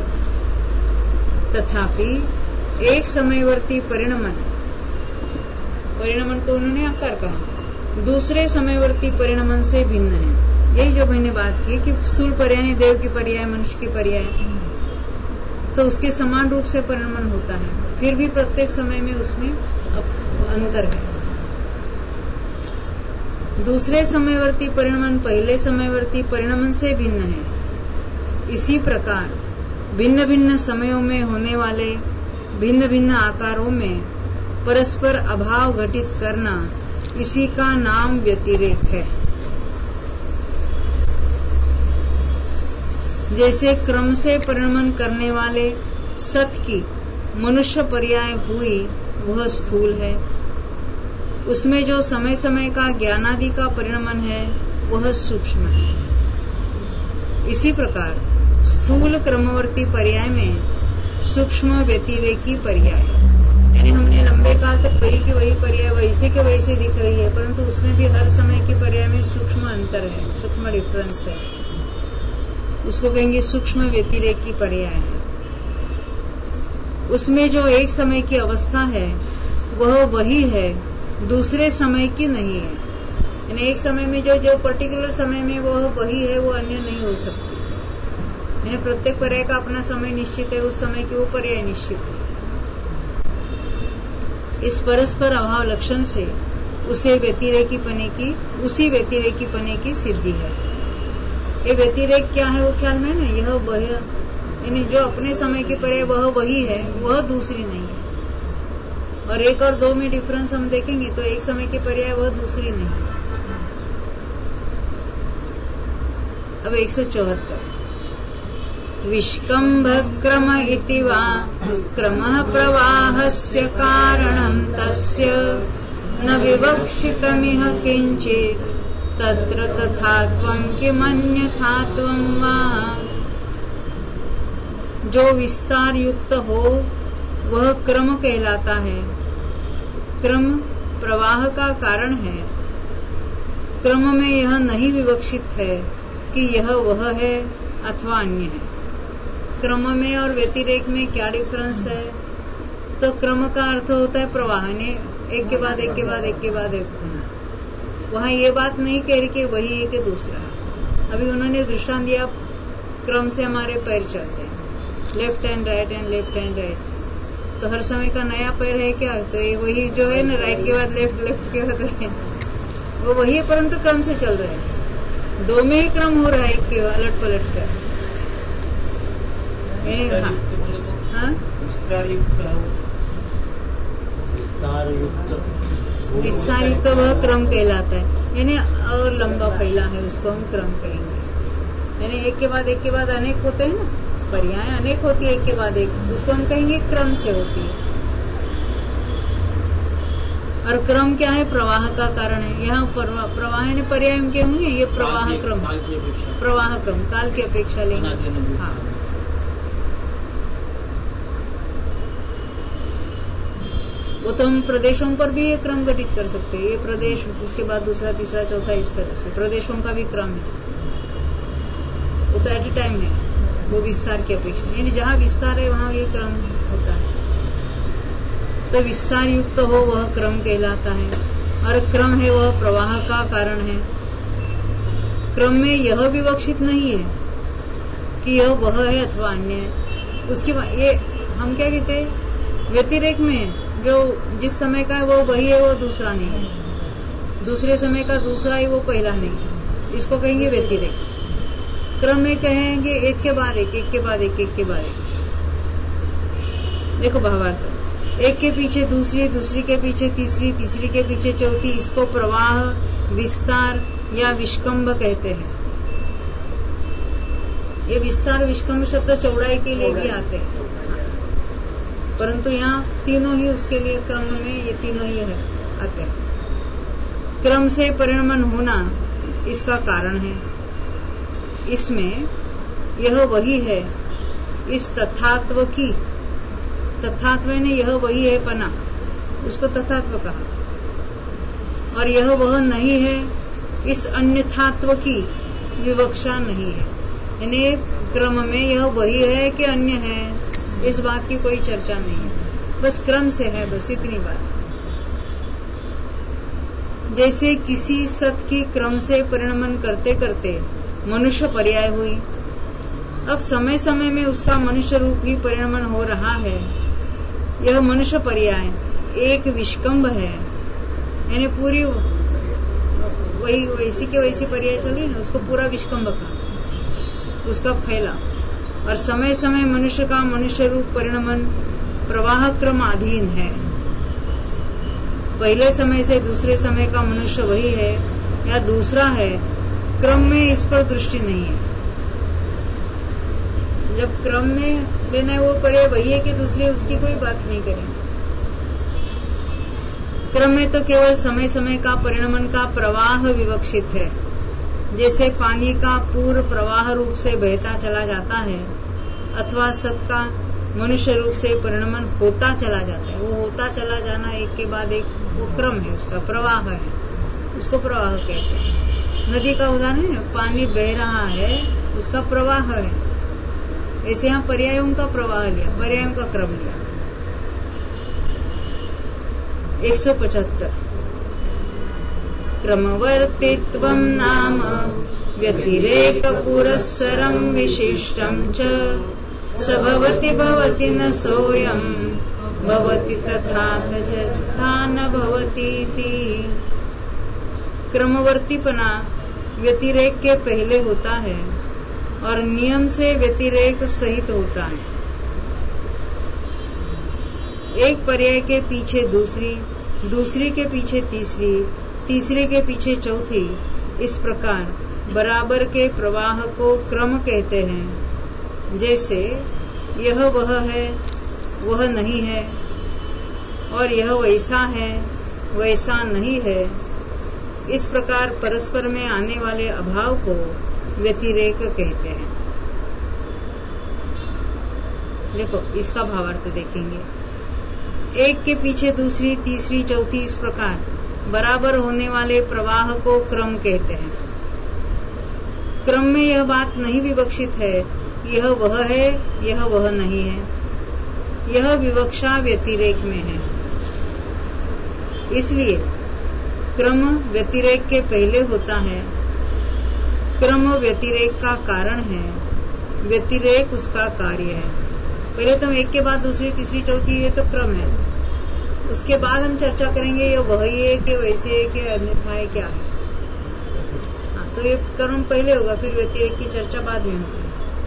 Speaker 1: तथापि एक समयवर्ती परिणमन, परिणमन तो उन्होंने आकार कहा, दूसरे समयवर्ती परिणमन से भिन्न है। यही जो मैंने बात की कि स्थूल पर्याय देव की पर्याय, मनुष्य की पर्याय, तो उसके समान रूप से परिणमन होता है, फिर भी प्रत्येक समय में उसमें अंतर है। दूसरे समयवर्ती परिणमन पहले समयवर्ती परिणमन से भिन्न है। इसी प्रकार भिन्न भिन्न समयों में होने वाले भिन्न भिन्न आकारों में परस्पर अभाव घटित करना, इसी का नाम व्यतिरेक है। जैसे क्रम से परिणमन करने वाले सत की मनुष्य पर्याय हुई, वह स्थूल है। उसमें जो समय समय का ज्ञानादि का परिणमन है, वह सूक्ष्म है। इसी प्रकार स्थूल क्रमवर्ती पर्याय में सूक्ष्म व्यतिरेकी पर्याय, यानी हमने लंबे काल तक वही की वही पर्याय वैसे के वैसे दिख रही है, परंतु उसमें भी हर समय की पर्याय में सूक्ष्म अंतर है, सूक्ष्म डिफरेंस है, उसको कहेंगे सूक्ष्म व्यतिरेकी पर्याय है। उसमें जो एक समय की अवस्था है वह वही है, दूसरे समय की नहीं है। यानी एक समय में जो जो पर्टिकुलर समय में वह वही है, वो अन्य नहीं हो सकती। यानी प्रत्येक पर्याय का अपना समय निश्चित है, उस समय की वो पर्याय निश्चित है। इस परस्पर अभाव लक्षण से उसे व्यतिरेकी पने की, उसी व्यतिरेकी पने की सिद्धि है। ये व्यतिरेक क्या है वो ख्याल में ना, यह वह, यानी जो अपने समय की पर्याय वह वही है, वह दूसरी नहीं है। और एक और दो में डिफरेंस हम देखेंगे तो एक समय की पर्याय वह दूसरी नहीं है। अब एक सौ चौहत्तर विष्कम्भ क्रम इति वा क्रमः प्रवाहस्य कारणं तस्य न विवक्षितमिह किंचित् तत्र तथात्वं किमन्यथात्वं वा। जो विस्तार युक्त हो वह क्रम कहलाता है। क्रम प्रवाह का कारण है। क्रम में यह नहीं विवक्षित है कि यह वह है अथवा अन्य है। क्रम में और व्यतिरेक में क्या डिफरेंस है? तो क्रम का अर्थ होता है प्रवाह, ने एक के बाद एक के बाद एक के बाद एक होना। वहां ये बात नहीं कह रही कि वही एक है दूसरा। अभी उन्होंने दृष्टांत दिया, क्रम से हमारे पैर चलते हैं, left hand right hand left hand right, तो हर समय का नया पैर है क्या? तो ये वही जो है ना, राइट के बाद लेफ्ट, लेफ्ट के बाद राइट, वो वही है, परंतु क्रम से चल रहा है। दो में ही क्रम हो रहा है, एक के अलट पलट कर। हाँ, विस्तार युक्त वह क्रम कहलाता है, यानी और लंबा फैला है, उसको हम क्रम कहेंगे। यानी एक के बाद एक के बाद अनेक होते हैं ना, पर्याय अनेक होती है, एक के बाद एक, उसको हम कहेंगे क्रम से होती है। और क्रम क्या है? प्रवाह का कारण है। यहाँ प्रवाह ने पर्याय के होंगे, ये प्रवाह क्रम, प्रवाह क्रम काल की अपेक्षा लेंगे। हाँ, वो तो हम प्रदेशों पर भी ये क्रम गठित कर सकते हैं। ये प्रदेश, उसके बाद दूसरा, तीसरा, चौथा, इस तरह से प्रदेशों का भी क्रम है। वो तो एट ए टाइम है, वो विस्तार की अपेक्षा, यानी जहाँ विस्तार है वहाँ ये क्रम होता है। तो विस्तार युक्त हो वह क्रम कहलाता है, और क्रम है वह प्रवाह का कारण है। क्रम में यह विवक्षित नहीं है कि यह वह है अथवा अन्य है। उसके बाद ये हम क्या कहते हैं? व्यतिरेक में जो जिस समय का है वो वही है, वो दूसरा नहीं है। दूसरे समय का दूसरा है, वो पहला नहीं है। इसको कहेंगे व्यतिरेक। क्रम में कहेंगे एक के बाद एक, एक के बाद एक, एक के बाद एक। देखो भावार्थ, एक के पीछे दूसरी, दूसरी के पीछे तीसरी, तीसरी के पीछे चौथी, इसको प्रवाह, विस्तार या विष्कंभ कहते हैं। ये विस्तार विष्कंभ शब्द चौड़ाई के लिए भी आते हैं, परंतु यहाँ तीनों ही उसके लिए क्रम में ये तीनों ही है आते हैं। क्रम से परिणमन होना इसका कारण है। इसमें यह वही है, इस तथात्व की, तथात्व ने यह वही है पना, उसको तथात्व कहा। और यह वह नहीं है, इस अन्यथात्व की विवक्षा नहीं है। यानी क्रम में यह वही है कि अन्य है, इस बात की कोई चर्चा नहीं है, बस क्रम से है, बस इतनी बात। जैसे किसी सत की क्रम से परिणमन करते करते मनुष्य पर्याय हुई, अब समय समय में उसका मनुष्य रूप ही परिणमन हो रहा है। यह मनुष्य पर्याय एक विष्कंभ है, यानी पूरी वही वैसी के वैसी पर्याय चल रही ना, उसको पूरा विष्कंभ का, उसका फैला। और समय समय मनुष्य का मनुष्य रूप परिणमन प्रवाह क्रम अधीन है। पहले समय से दूसरे समय का मनुष्य वही है या दूसरा है, क्रम में इस पर दृष्टि नहीं है। जब क्रम में लेना है वो पर्याय वही है कि दूसरी, उसकी कोई बात नहीं करें। क्रम में तो केवल समय समय का परिणमन का प्रवाह विवक्षित है। जैसे पानी का पूर्व प्रवाह रूप से बहता चला जाता है, अथवा सत का मनुष्य रूप से परिणमन होता चला जाता है। वो होता चला जाना एक के बाद एक, वो क्रम है, उसका प्रवाह है, उसको प्रवाह कहते हैं। नदी का उदाहरण है, पानी बह रहा है, उसका प्रवाह है। ऐसे यहाँ पर्यायों का प्रवाह लिया, पर्यायों का क्रम लिया। एक सौ पचहत्तर क्रमवर्तित्वं नाम व्यतिरेक पुरस्सरं विशिष्टं च स भवति भवति न सोऽयं भवति तथा तथा न भवतीति। क्रमवर्तीपना व्यतिरेक के पहले होता है और नियम से व्यतिरेक सहित होता है। एक पर्याय के पीछे दूसरी, दूसरी के पीछे तीसरी, तीसरे के पीछे चौथी, इस प्रकार बराबर के प्रवाह को क्रम कहते हैं। जैसे यह वह है, वह नहीं है, और यह वैसा है, वैसा नहीं है, इस प्रकार परस्पर में आने वाले अभाव को व्यतिरेक कहते हैं। देखो इसका भावार्थ देखेंगे। एक के पीछे दूसरी, तीसरी, चौथी, इस प्रकार बराबर होने वाले प्रवाह को क्रम कहते हैं। क्रम में यह बात नहीं विवक्षित है, यह वह है, यह वह नहीं है। यह विवक्षा व्यतिरेक में है। इसलिए क्रम व्यतिरेक के पहले होता है। क्रम व्यतिरेक का कारण है, व्यतिरेक उसका कार्य है। पहले तो हम एक के बाद दूसरी तीसरी चौथी, ये तो क्रम है। उसके बाद हम चर्चा करेंगे ये वही है कि वैसे है कि अन्यथा है, क्या है। हाँ, तो ये क्रम पहले होगा, फिर व्यतिरेक की चर्चा बाद में होगी।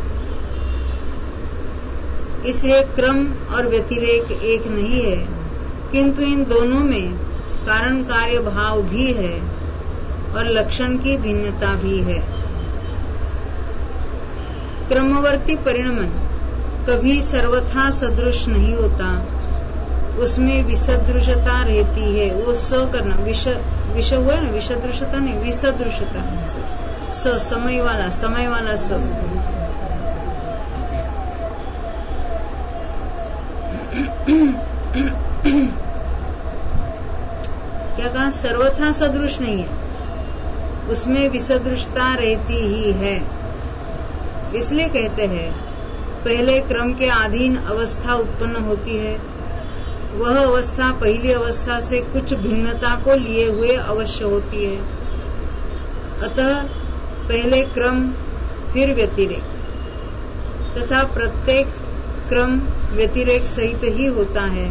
Speaker 1: इसलिए क्रम और व्यतिरेक एक नहीं है, किंतु इन दोनों में कारण कार्य भाव भी है और लक्षण की भिन्नता भी है। क्रमवर्ती परिणमन कभी सर्वथा सदृश नहीं होता, उसमें विसदृशता रहती है। वो स करना, विष विष हुआ ना, विसदृशता नहीं, विसदृशता, स समय वाला, समय वाला स। क्या कहा? सर्वथा सदृश नहीं है, उसमें विसदृशता रहती ही है। इसलिए कहते हैं पहले क्रम के अधीन अवस्था उत्पन्न होती है, वह अवस्था पहली अवस्था से कुछ भिन्नता को लिए हुए अवश्य होती है। अतः पहले क्रम फिर व्यतिरेक, तथा प्रत्येक क्रम व्यतिरेक सहित ही होता है।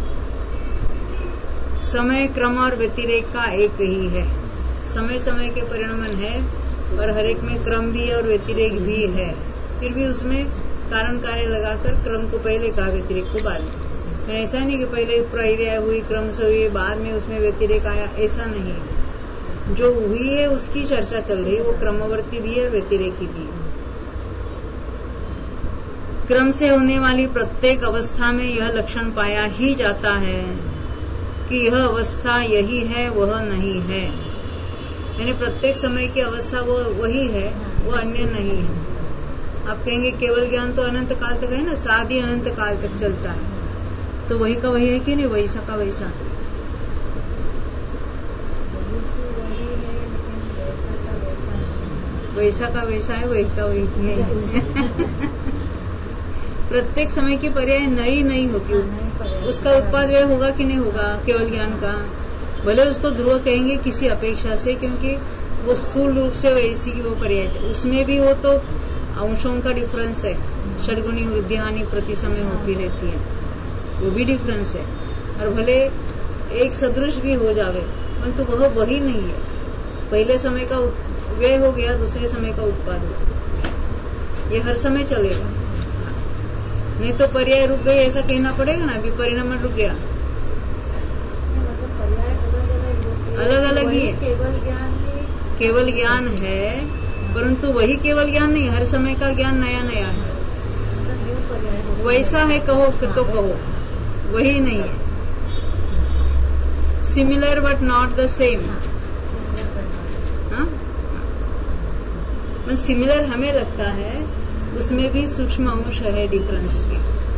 Speaker 1: समय क्रम और व्यतिरेक का एक ही है। समय समय के परिणमन है और हर एक में क्रम भी है और व्यतिरेक भी है। फिर भी उसमें कारण कार्य लगाकर क्रम को पहले कहा, व्यतिरेक को बाद में। ऐसा नहीं कि पहले प्रक्रिया हुई, क्रम से हुई, बाद में उसमें व्यतिरेक आया, ऐसा नहीं। जो हुई है उसकी चर्चा चल रही है, वो क्रमवर्ती भी है और व्यतिरेकी भी है। क्रम से होने वाली प्रत्येक अवस्था में यह लक्षण पाया ही जाता है कि यह अवस्था यही है, वह नहीं है। यानी प्रत्येक समय की अवस्था वो वही है, वो अन्य नहीं है। आप कहेंगे केवल ज्ञान तो अनंत काल तक है ना, साधी अनंत काल तक चलता है, तो वही का वही है कि नहीं, वैसा का वैसा। वैसा का वैसा है, वही का वही नहीं। प्रत्येक समय की पर्याय नई नहीं होती, उसका उत्पाद वह होगा कि नहीं होगा केवल ज्ञान का। भले उसको ध्रुव कहेंगे किसी अपेक्षा से, क्योंकि वो स्थूल रूप से वैसी की वो पर्याय, उसमें भी वो तो अंशों का डिफरेंस है। षडगुणी वृद्धि हानि प्रति समय होती रहती है, वो भी डिफरेंस है। और भले एक सदृश भी हो जावे, परंतु वह वही नहीं है। पहले समय का व्यय हो गया, दूसरे समय का उत्पाद हो गया, ये हर समय चलेगा। नहीं तो पर्याय रुक गई ऐसा कहना पड़ेगा ना, अभी परिणाम रुक गया। अलग अलग ही है,
Speaker 3: केवल ज्ञान
Speaker 1: केवल ज्ञान है, परंतु वही केवल ज्ञान नहीं, हर समय का ज्ञान नया नया है। वैसा है कहो तो कहो, वही नहीं है। Similar but not the same. Similar हमें लगता है, उसमें भी सूक्ष्म अंश है डिफरेंस के।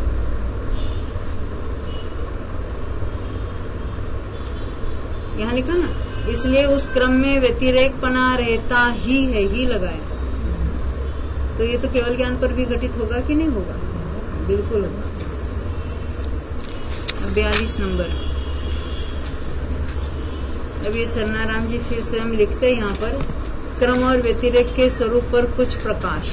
Speaker 1: यहाँ लिखा ना, इसलिए उस क्रम में व्यतिरेकपना रहता ही है, ही लगाए। तो ये तो केवल ज्ञान पर भी घटित होगा कि नहीं होगा? बिल्कुल होगा। बयालीस नंबर। अब ये सरनाराम जी फिर स्वयं लिखते हैं यहाँ पर, क्रम और व्यतिरेक के स्वरूप पर कुछ प्रकाश।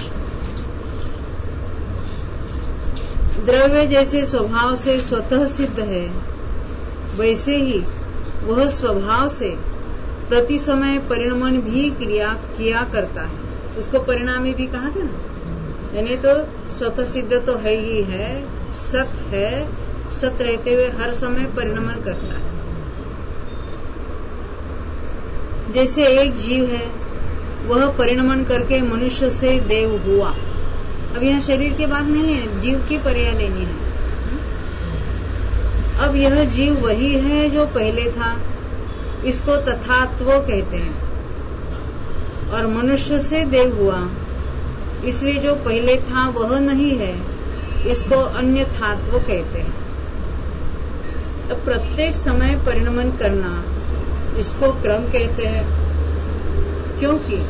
Speaker 1: द्रव्य जैसे स्वभाव से स्वतः सिद्ध है, वैसे ही वह स्वभाव से प्रति समय परिणमन भी क्रिया किया करता है। उसको परिणामी भी कहा था ना, यानी तो स्वतः सिद्ध तो है ही है, सत है, सत रहते हुए हर समय परिणमन करता है। जैसे एक जीव है, वह परिणमन करके मनुष्य से देव हुआ। अब यहाँ शरीर की बात नहीं है, जीव की पर्याय लेनी है। अब यह जीव वही है जो पहले था, इसको तथात्व कहते हैं। और मनुष्य से देव हुआ, इसलिए जो पहले था वह नहीं है, इसको अन्यथात्व कहते हैं। अब प्रत्येक समय परिणमन करना, इसको क्रम कहते हैं, क्योंकि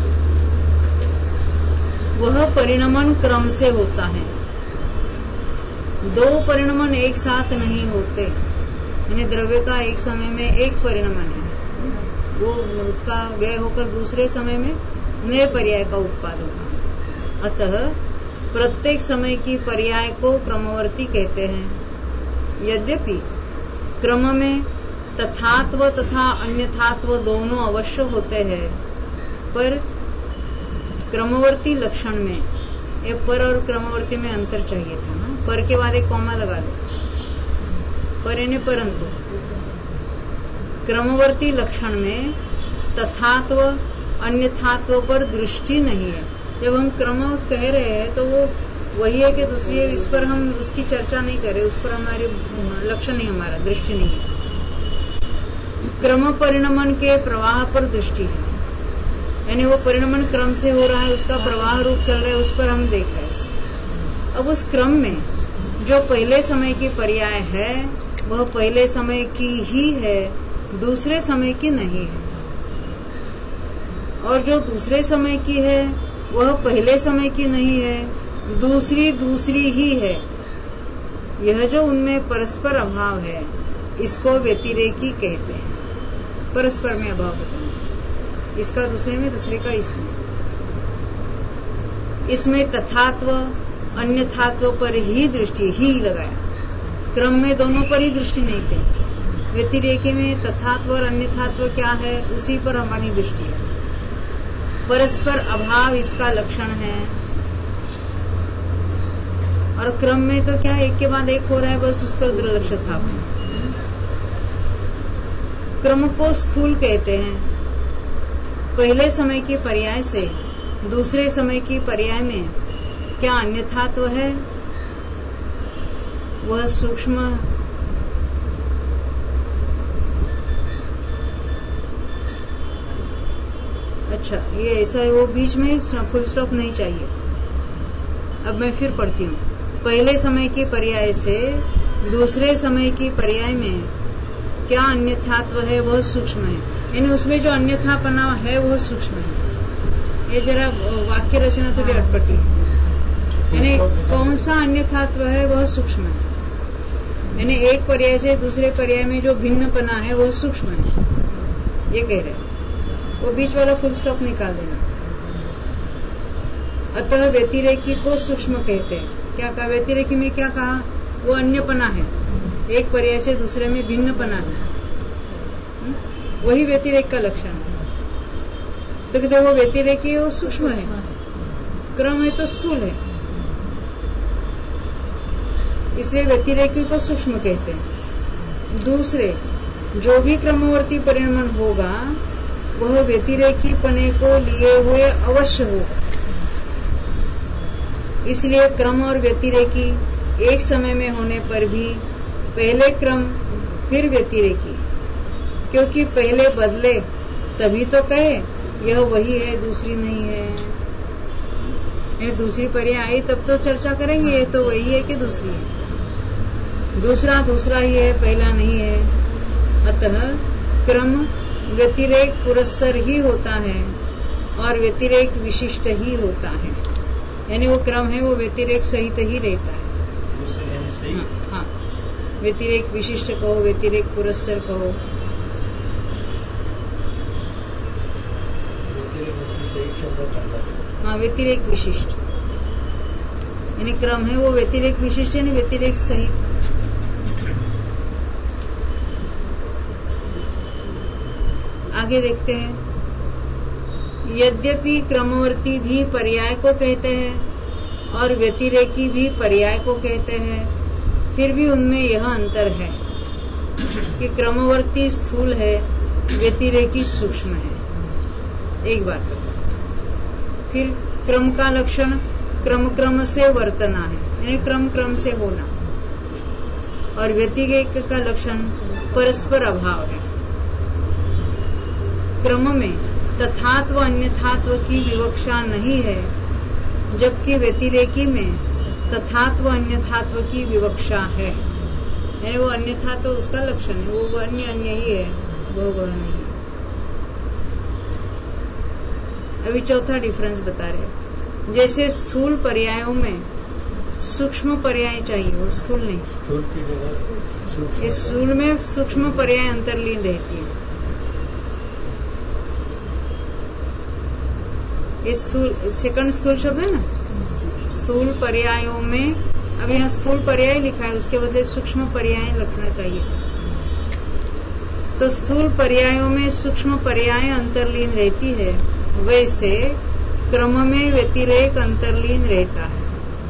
Speaker 1: वह परिणमन क्रम से होता है। दो परिणमन एक साथ नहीं होते, यानी द्रव्य का एक समय में एक परिणमन है, वो उसका व्यय होकर दूसरे समय में नए पर्याय का उत्पाद होगा। अतः प्रत्येक समय की पर्याय को क्रमवर्ती कहते हैं। यद्यपि क्रम में तथात्व तथा अन्यथात्व दोनों अवश्य होते हैं, पर क्रमवर्ती लक्षण में, ये पर और क्रमवर्ती में अंतर चाहिए था ना, पर के बाद एक कॉमा लगा दो, पर यानी परंतु। क्रमवर्ती लक्षण में तथात्व अन्यथात्व पर दृष्टि नहीं है। जब हम क्रम कह रहे हैं तो वो वही है कि दूसरी है, इस पर हम उसकी चर्चा नहीं कर रहे, उस पर हमारी लक्ष्य नहीं, हमारा दृष्टि नहीं है। क्रम परिणमन के प्रवाह पर दृष्टि है, यानी वो परिणमन क्रम से हो रहा है, उसका प्रवाह रूप चल रहा है, उस पर हम देख रहे हैं। अब उस क्रम में जो पहले समय की पर्याय है वह पहले समय की ही है, दूसरे समय की नहीं है। और जो दूसरे समय की है वह पहले समय की नहीं है, दूसरी दूसरी ही है। यह जो उनमें परस्पर अभाव है इसको व्यतिरेकी कहते हैं। परस्पर में अभाव होता है, इसका दूसरे में, दूसरे का इसमें। इसमें तथात्व अन्यथात्व पर ही दृष्टि, ही लगाया, क्रम में दोनों पर ही दृष्टि नहीं थी। व्यतिरेकी में तथात्व और अन्यथात्व क्या है उसी पर हमारी दृष्टि है। परस्पर अभाव इसका लक्षण है। और क्रम में तो क्या एक के बाद एक हो रहा है, बस उस पर दुर्लक्ष था। क्रम को स्थूल कहते हैं। पहले समय की पर्याय से दूसरे समय की पर्याय में क्या अन्यथात्व है, वह सूक्ष्म। अच्छा, ये ऐसा है, वो बीच में फुल स्टॉप नहीं चाहिए। अब मैं फिर पढ़ती हूँ। पहले समय की पर्याय से दूसरे समय की पर्याय में क्या अन्यथात्व है, वह सूक्ष्म है। यानी उसमें जो अन्यथापना है वह सूक्ष्म है। ये जरा वाक्य रचना थोड़ी अटपटी है। यानी कौन सा अन्यथात्व है वह सूक्ष्म है। यानी एक पर्याय से दूसरे पर्याय में जो भिन्नपना है वह सूक्ष्म है, ये कह रहे हैं। वो बीच वाला फुल स्टॉप निकाल देना। अतः व्यतिरेकी को सूक्ष्म कहते हैं। क्या कहा व्यतिरेकी में? क्या कहा? वो अन्यपना है, एक पर्याय से दूसरे में भिन्नपना है, वही व्यतिरेक का लक्षण है। तो कहते वो व्यतिरेकी वो सूक्ष्म है, क्रम है तो स्थूल है, इसलिए व्यतिरेकी को सूक्ष्म कहते हैं। दूसरे जो भी क्रमवर्ती परिणमन होगा वह व्यतिरेकी पने को लिए हुए अवश्य होगा। इसलिए क्रम और व्यतिरेकी एक समय में होने पर भी पहले क्रम फिर व्यतिरेकी, क्योंकि पहले बदले तभी तो कहे यह वही है दूसरी नहीं है। ये दूसरी पर्याय आई तब तो चर्चा करेंगे ये तो वही है कि दूसरी है। दूसरा दूसरा ही है, पहला नहीं है। अतः क्रम व्यतिरेक पुरस्सर ही होता है और व्यतिरेक विशिष्ट ही होता है। यानी वो क्रम है वो व्यतिरेक सहित ही रहता है। हाँ, हाँ, व्यतिरेक विशिष्ट कहो, व्यतिरेक पुरस्सर कहो। हाँ, व्यतिरेक विशिष्ट यानी क्रम है वो व्यतिरेक विशिष्ट यानी व्यतिरेक सहित। आगे देखते हैं। यद्यपि क्रमवर्ती भी पर्याय को कहते हैं और व्यतिरेकी भी पर्याय को कहते हैं, फिर भी उनमें यह अंतर है कि क्रमवर्ती स्थूल है, व्यतिरेकी सूक्ष्म है। एक बात बता। फिर क्रम का लक्षण क्रम क्रम से वर्तना है, यानी क्रम क्रम से होना, और व्यतिरेक का लक्षण परस्पर अभाव है। क्रम में तथात्व अन्यथात्व की विवक्षा नहीं है, जबकि व्यतिरेकी में तथात्व अन्यथात्व की विवक्षा है। यानी वो अन्यथात्व उसका लक्षण है, वो अन्य अन्य ही है, वो गुण नहीं है। अभी चौथा डिफरेंस बता रहे। जैसे स्थूल पर्यायों में सूक्ष्म पर्याय चाहिए, वो स्थूल नहीं।
Speaker 2: स्थूल की जगह
Speaker 1: इस स्थूल में सूक्ष्म पर्याय अंतर्लीन रहती है। इस स्थूल सेकंड स्थूल शब्द है ना, स्थूल पर्यायों में, अब यहाँ स्थूल पर्याय लिखा है, उसके बदले सूक्ष्म पर्याय लिखना चाहिए। तो स्थूल पर्यायों में सूक्ष्म पर्याय अंतर्लीन रहती है, वैसे क्रम में व्यतिरेक अंतर्लीन रहता है।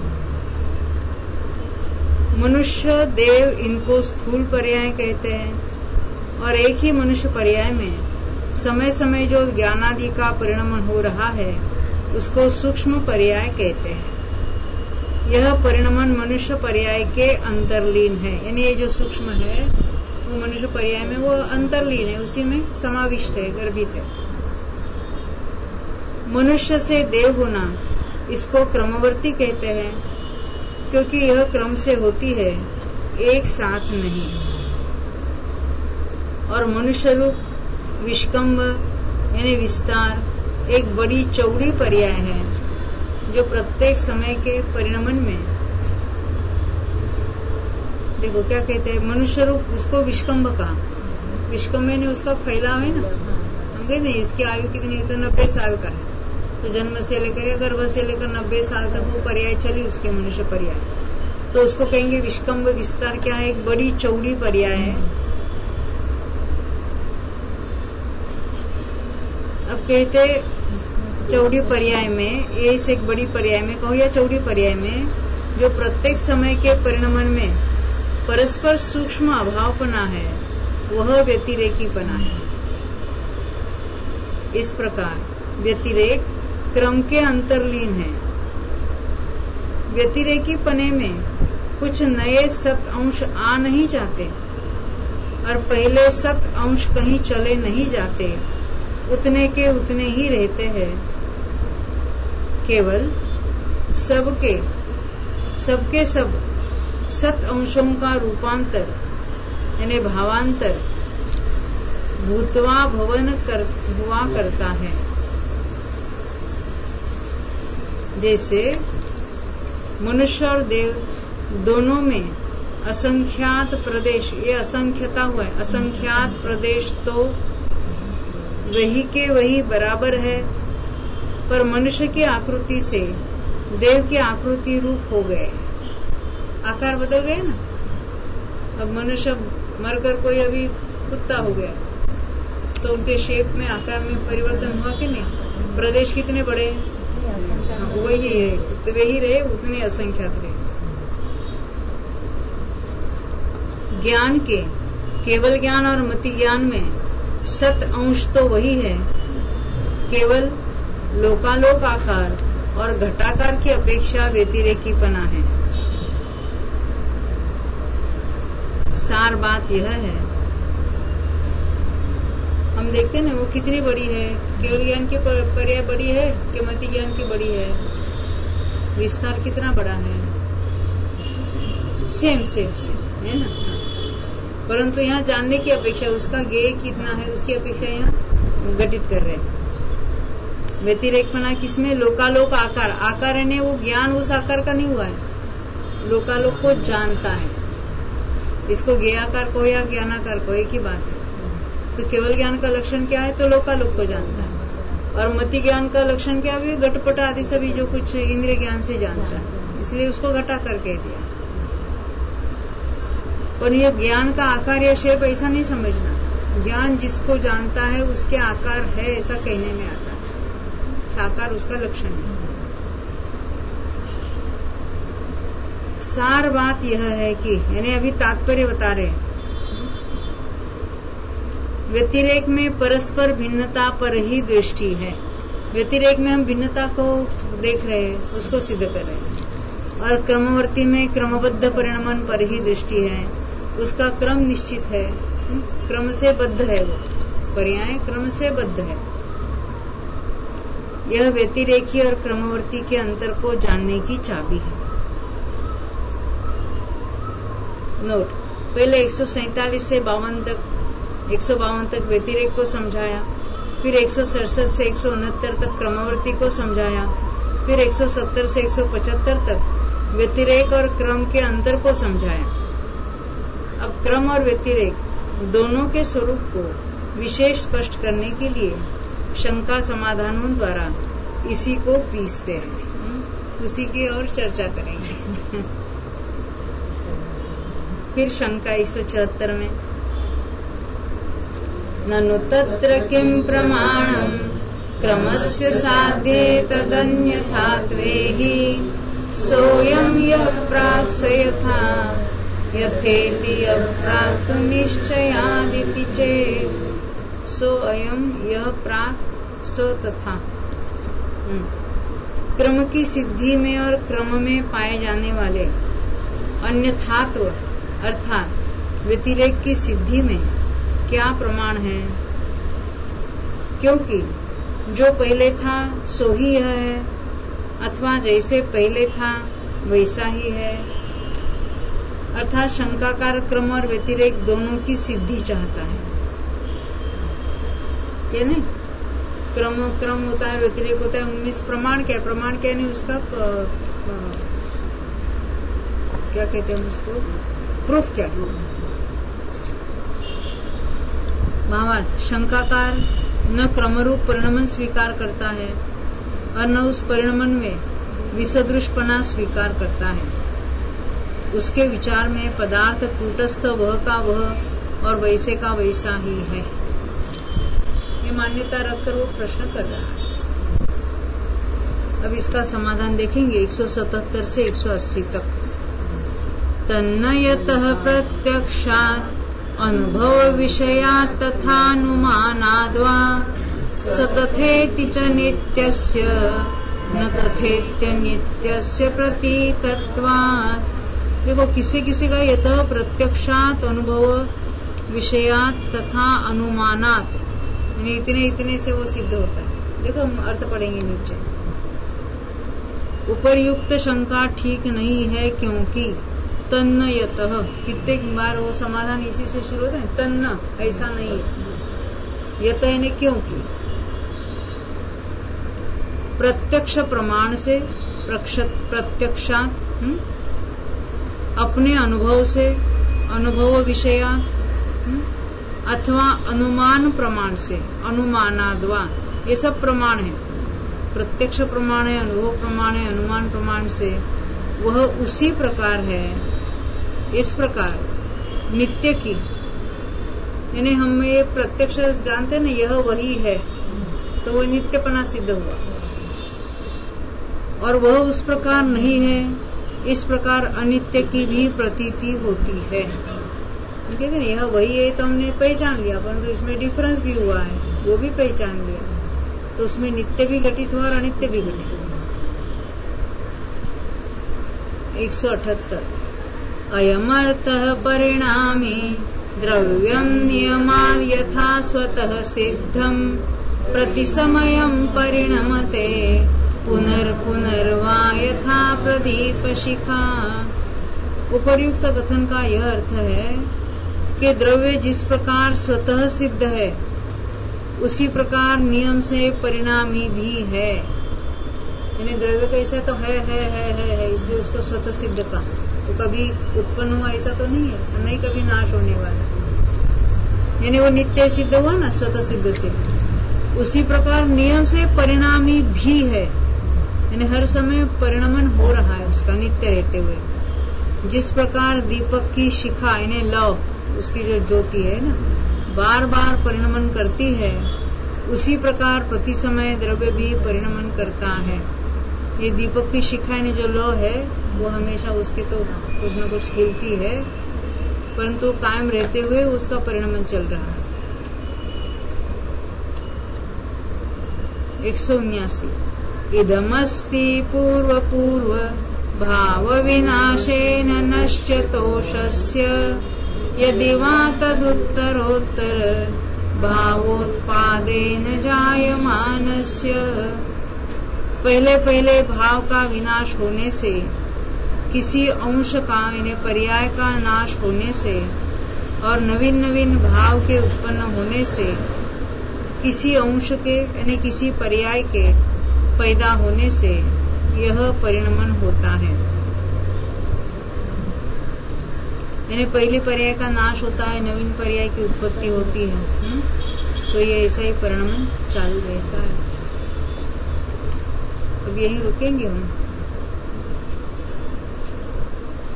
Speaker 1: मनुष्य, देव इनको स्थूल पर्याय कहते हैं और एक ही मनुष्य पर्याय में समय समय जो ज्ञानादि का परिणमन हो रहा है उसको सूक्ष्म पर्याय कहते हैं। यह परिणमन मनुष्य पर्याय के अंतर्लीन है, यानी ये जो सूक्ष्म है वो मनुष्य पर्याय में वो अंतर्लीन है, उसी में समाविष्ट है, गर्भित है। मनुष्य से देव होना इसको क्रमवर्ती कहते हैं, क्योंकि यह क्रम से होती है, एक साथ नहीं। और मनुष्य रूप विष्कंभ यानी विस्तार एक बड़ी चौड़ी पर्याय है, जो प्रत्येक समय के परिणमन में, देखो क्या कहते हैं, मनुष्य रूप उसको विष्कंभ का, विष्कंभ ने उसका फैलाव है ना, हम कहते हैं इसकी आयु कितनी है, तो नब्बे साल का है, तो जन्म से लेकर या गर्भ से लेकर नब्बे साल तक वो पर्याय चली उसके मनुष्य पर्याय, तो उसको कहेंगे विष्कंभ। विस्तार क्या है, एक बड़ी चौड़ी पर्याय है। अब कहते चौड़ी पर्याय में, इस एक बड़ी पर्याय में कहो या चौड़ी पर्याय में, जो प्रत्येक समय के परिणमन में परस्पर सूक्ष्म अभावपना है वह व्यतिरेकीपना है। इस प्रकार व्यतिरेक क्रम के अंतर्लीन है। व्यतिरेकीपने में कुछ नए सत अंश आ नहीं जाते और पहले सत अंश कहीं चले नहीं जाते, उतने के उतने ही रहते हैं। केवल सबके सबके सब सत अंशों का रूपांतर यानी भावांतर भूतवा भवन कर, हुआ करता है। जैसे मनुष्य और देव दोनों में असंख्यात प्रदेश, ये असंख्यता हुआ है, असंख्यात प्रदेश तो वही के वही बराबर है, पर मनुष्य की आकृति से देव की आकृति रूप हो गए, आकार बदल गए ना। अब मनुष्य मरकर कोई अभी कुत्ता हो गया तो उनके शेप में, आकार में परिवर्तन हुआ कि नहीं। प्रदेश कितने बड़े हैं, वही रहे, वही रहे, उतने असंख्यात रहे। ज्ञान के केवल ज्ञान और मति ज्ञान में सत अंश तो वही है, केवल लोकालोक आकार और घटाकार की अपेक्षा व्यतिरेकीपना है। सार बात यह है, हम देखते हैं ना वो कितनी बड़ी है, केवल ज्ञान की पर्याय बड़ी है कि मति ज्ञान की बड़ी है, विस्तार कितना बड़ा है, सेम सेम सेम है ना। परंतु यहाँ जानने की अपेक्षा उसका ज्ञेय कितना है उसकी अपेक्षा यहाँ घटित कर रहे हैं। व्यतिरेकपना किसमें, लोकालोक आकार, आकार है वो ज्ञान उस आकार का नहीं हुआ है, लोकालोक को जानता है। इसको ज्ञेयाकार को या ज्ञानाकार को एक ही बात है। तो केवल ज्ञान का लक्षण क्या है, तो लोकालोक को जानता है, और मति ज्ञान का लक्षण क्या है, घटपट आदि सभी जो कुछ इंद्रिय ज्ञान से जानता है, इसलिए उसको घटाकर कह दिया। पर यह ज्ञान का आकार या शेप ऐसा नहीं समझना, ज्ञान जिसको जानता है उसके आकार है ऐसा कहने में आता है, साकार उसका लक्षण है। सार बात यह है कि, यानी अभी तात्पर्य बता रहे, व्यतिरेक में परस्पर भिन्नता पर ही दृष्टि है। व्यतिरेक में हम भिन्नता को देख रहे हैं, उसको सिद्ध कर रहे हैं, और क्रमवर्ती में क्रमबद्ध परिणमन पर ही दृष्टि है, उसका क्रम निश्चित है, क्रम से बद्ध है, वो पर्याय क्रम से बद्ध है। यह व्यतिरेकी और क्रमवर्ती के अंतर को जानने की चाबी है। नोट, पहले एक सौ सैतालीस से बावन तक एक सौ बावन तक व्यतिरेक को समझाया, फिर एक सौ सड़सठ से एक सौ उनहत्तर तक क्रमवर्ती को समझाया, फिर एक सौ सत्तर से एक सौ पचहत्तर तक व्यतिरेक और क्रम के अंतर को समझाया। अब क्रम और व्यतिरेक दोनों के स्वरूप को विशेष स्पष्ट करने के लिए शंका समाधानों द्वारा इसी को पीसते हैं। उसी की और चर्चा करेंगे। फिर शंका एक सौ चौहत्तर में, ननु तत्र किं प्रमाणं क्रमस्य साध्ये तदन्यथात्वेहि सोऽयं यः प्राक् स यथा यथेति अप्राक् निश्चयादिति चेत् सोऽयं यः प्राक् स तथा। क्रम की सिद्धि में और क्रम में पाए जाने वाले अन्यथात्व अर्थात व्यतिरेक की सिद्धि में क्या प्रमाण है? क्योंकि जो पहले था सो ही यह है, अथवा जैसे पहले था वैसा ही है। अर्थात शंकाकार क्रम और व्यतिरेक दोनों की सिद्धि चाहता है, क्या नहीं? क्रम क्रम होता है, व्यतिरेक होता है, उनमें प्रमाण क्या है? प्रमाण क्या नहीं, उसका प, प, क्या कहते हैं उसको, प्रूफ क्या है? भावार्थ, शंकाकार न क्रमरूप परिणमन स्वीकार करता है और न उस परिणमन में विसदृशपना स्वीकार करता है। उसके विचार में पदार्थ कूटस्थ वह का वह और वैसे का वैसा ही है, ये मान्यता रखकर वो प्रश्न कर रहा है। अब इसका समाधान देखेंगे एक सौ सतहत्तर से एक सौ अस्सी तक। तन्नयतः प्रत्यक्षात् अनुभव विषयात् तथानुमानाद्वा सतथेति च नित्यस्य न तथेत्य नित्यस्य प्रतीतत्वात्। देखो, किसी किसी का यतः प्रत्यक्षात् अनुभव विषयात् तथा अनुमानात्, यानी इतने इतने से वो सिद्ध होता है। देखो हम अर्थ पढ़ेंगे नीचे। उपर्युक्त शंका ठीक नहीं है क्योंकि तन्न यतः, कितने बार वो समाधान इसी से शुरू होता है, तन्न ऐसा नहीं है, यतः यानी क्योंकि प्रत्यक्ष प्रमाण से प्रत्यक्षात् अपने अनुभव से अनुभव विषयात् अथवा अनुमान प्रमाण से अनुमानाद्वा, ये सब प्रमाण है। प्रत्यक्ष प्रमाण है, अनुभव प्रमाण है, अनुमान प्रमाण से वह उसी प्रकार है, इस प्रकार नित्य की, यानी हम ये प्रत्यक्ष जानते हैं ना, यह वही है, तो वह नित्यपना सिद्ध हुआ। और वह उस प्रकार नहीं है, इस प्रकार अनित्य की भी प्रतीति होती है। कहते हैं यह वही है तो हमने पहचान लिया, परंतु तो इसमें डिफरेंस भी हुआ है, वो भी पहचान लिया, तो उसमें नित्य भी घटित हुआ और अनित्य भी घटित हुआ। एक सौ अठहत्तर, अयमर्थः परिणामी द्रव्यं नियमात् यथा स्वतः सिद्धं प्रतिसमयं परिणमते पुनर्पुनर्वा यथा प्रदीप शिखा। उपर्युक्त कथन का यह अर्थ है कि द्रव्य जिस प्रकार स्वतः सिद्ध है उसी प्रकार नियम से परिणामी भी है। यानी द्रव्य कैसा तो है है है है, है इसलिए उसको स्वतः सिद्ध का, तो कभी उत्पन्न हुआ ऐसा तो नहीं है, नहीं कभी नाश होने वाला, यानी वो नित्य सिद्ध हुआ ना स्वतः सिद्ध से, उसी प्रकार नियम से परिणामी भी है, यानी हर समय परिणमन हो रहा है उसका नित्य रहते हुए। जिस प्रकार दीपक की शिखा यानी लौ, उसकी जो ज्योति है ना, बार बार परिणमन करती है, उसी प्रकार प्रति समय द्रव्य भी परिणमन करता है। ये दीपक की शिखा यानी जो लौ है वो हमेशा उसकी तो कुछ न कुछ हिलती है, परंतु कायम रहते हुए उसका परिणमन चल रहा है। एक सौ उन्यासी, इदमस्ति पूर्व पूर्व भाव विनाशेन नश्यतोषस्य यदि वा तदुत्तरोत्तर भावोत्पादेन जायमानस्य। पहले पहले भाव का विनाश होने से, किसी अंश का यानी पर्याय का नाश होने से और नवीन नवीन भाव के उत्पन्न होने से किसी अंश के यानी किसी पर्याय के पैदा होने से यह परिणमन होता है। यानी पहली पर्याय का नाश होता है, नवीन पर्याय की उत्पत्ति होती है, हुँ? तो ये ऐसा ही परिणमन चालू रहता है। अब यही रुकेंगे हम।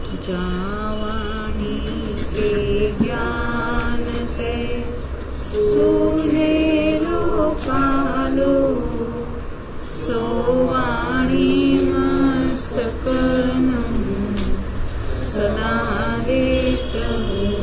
Speaker 1: जावाणी के ज्ञान ते सूझे लोकालो सोवाणी मस्तकन सदा देत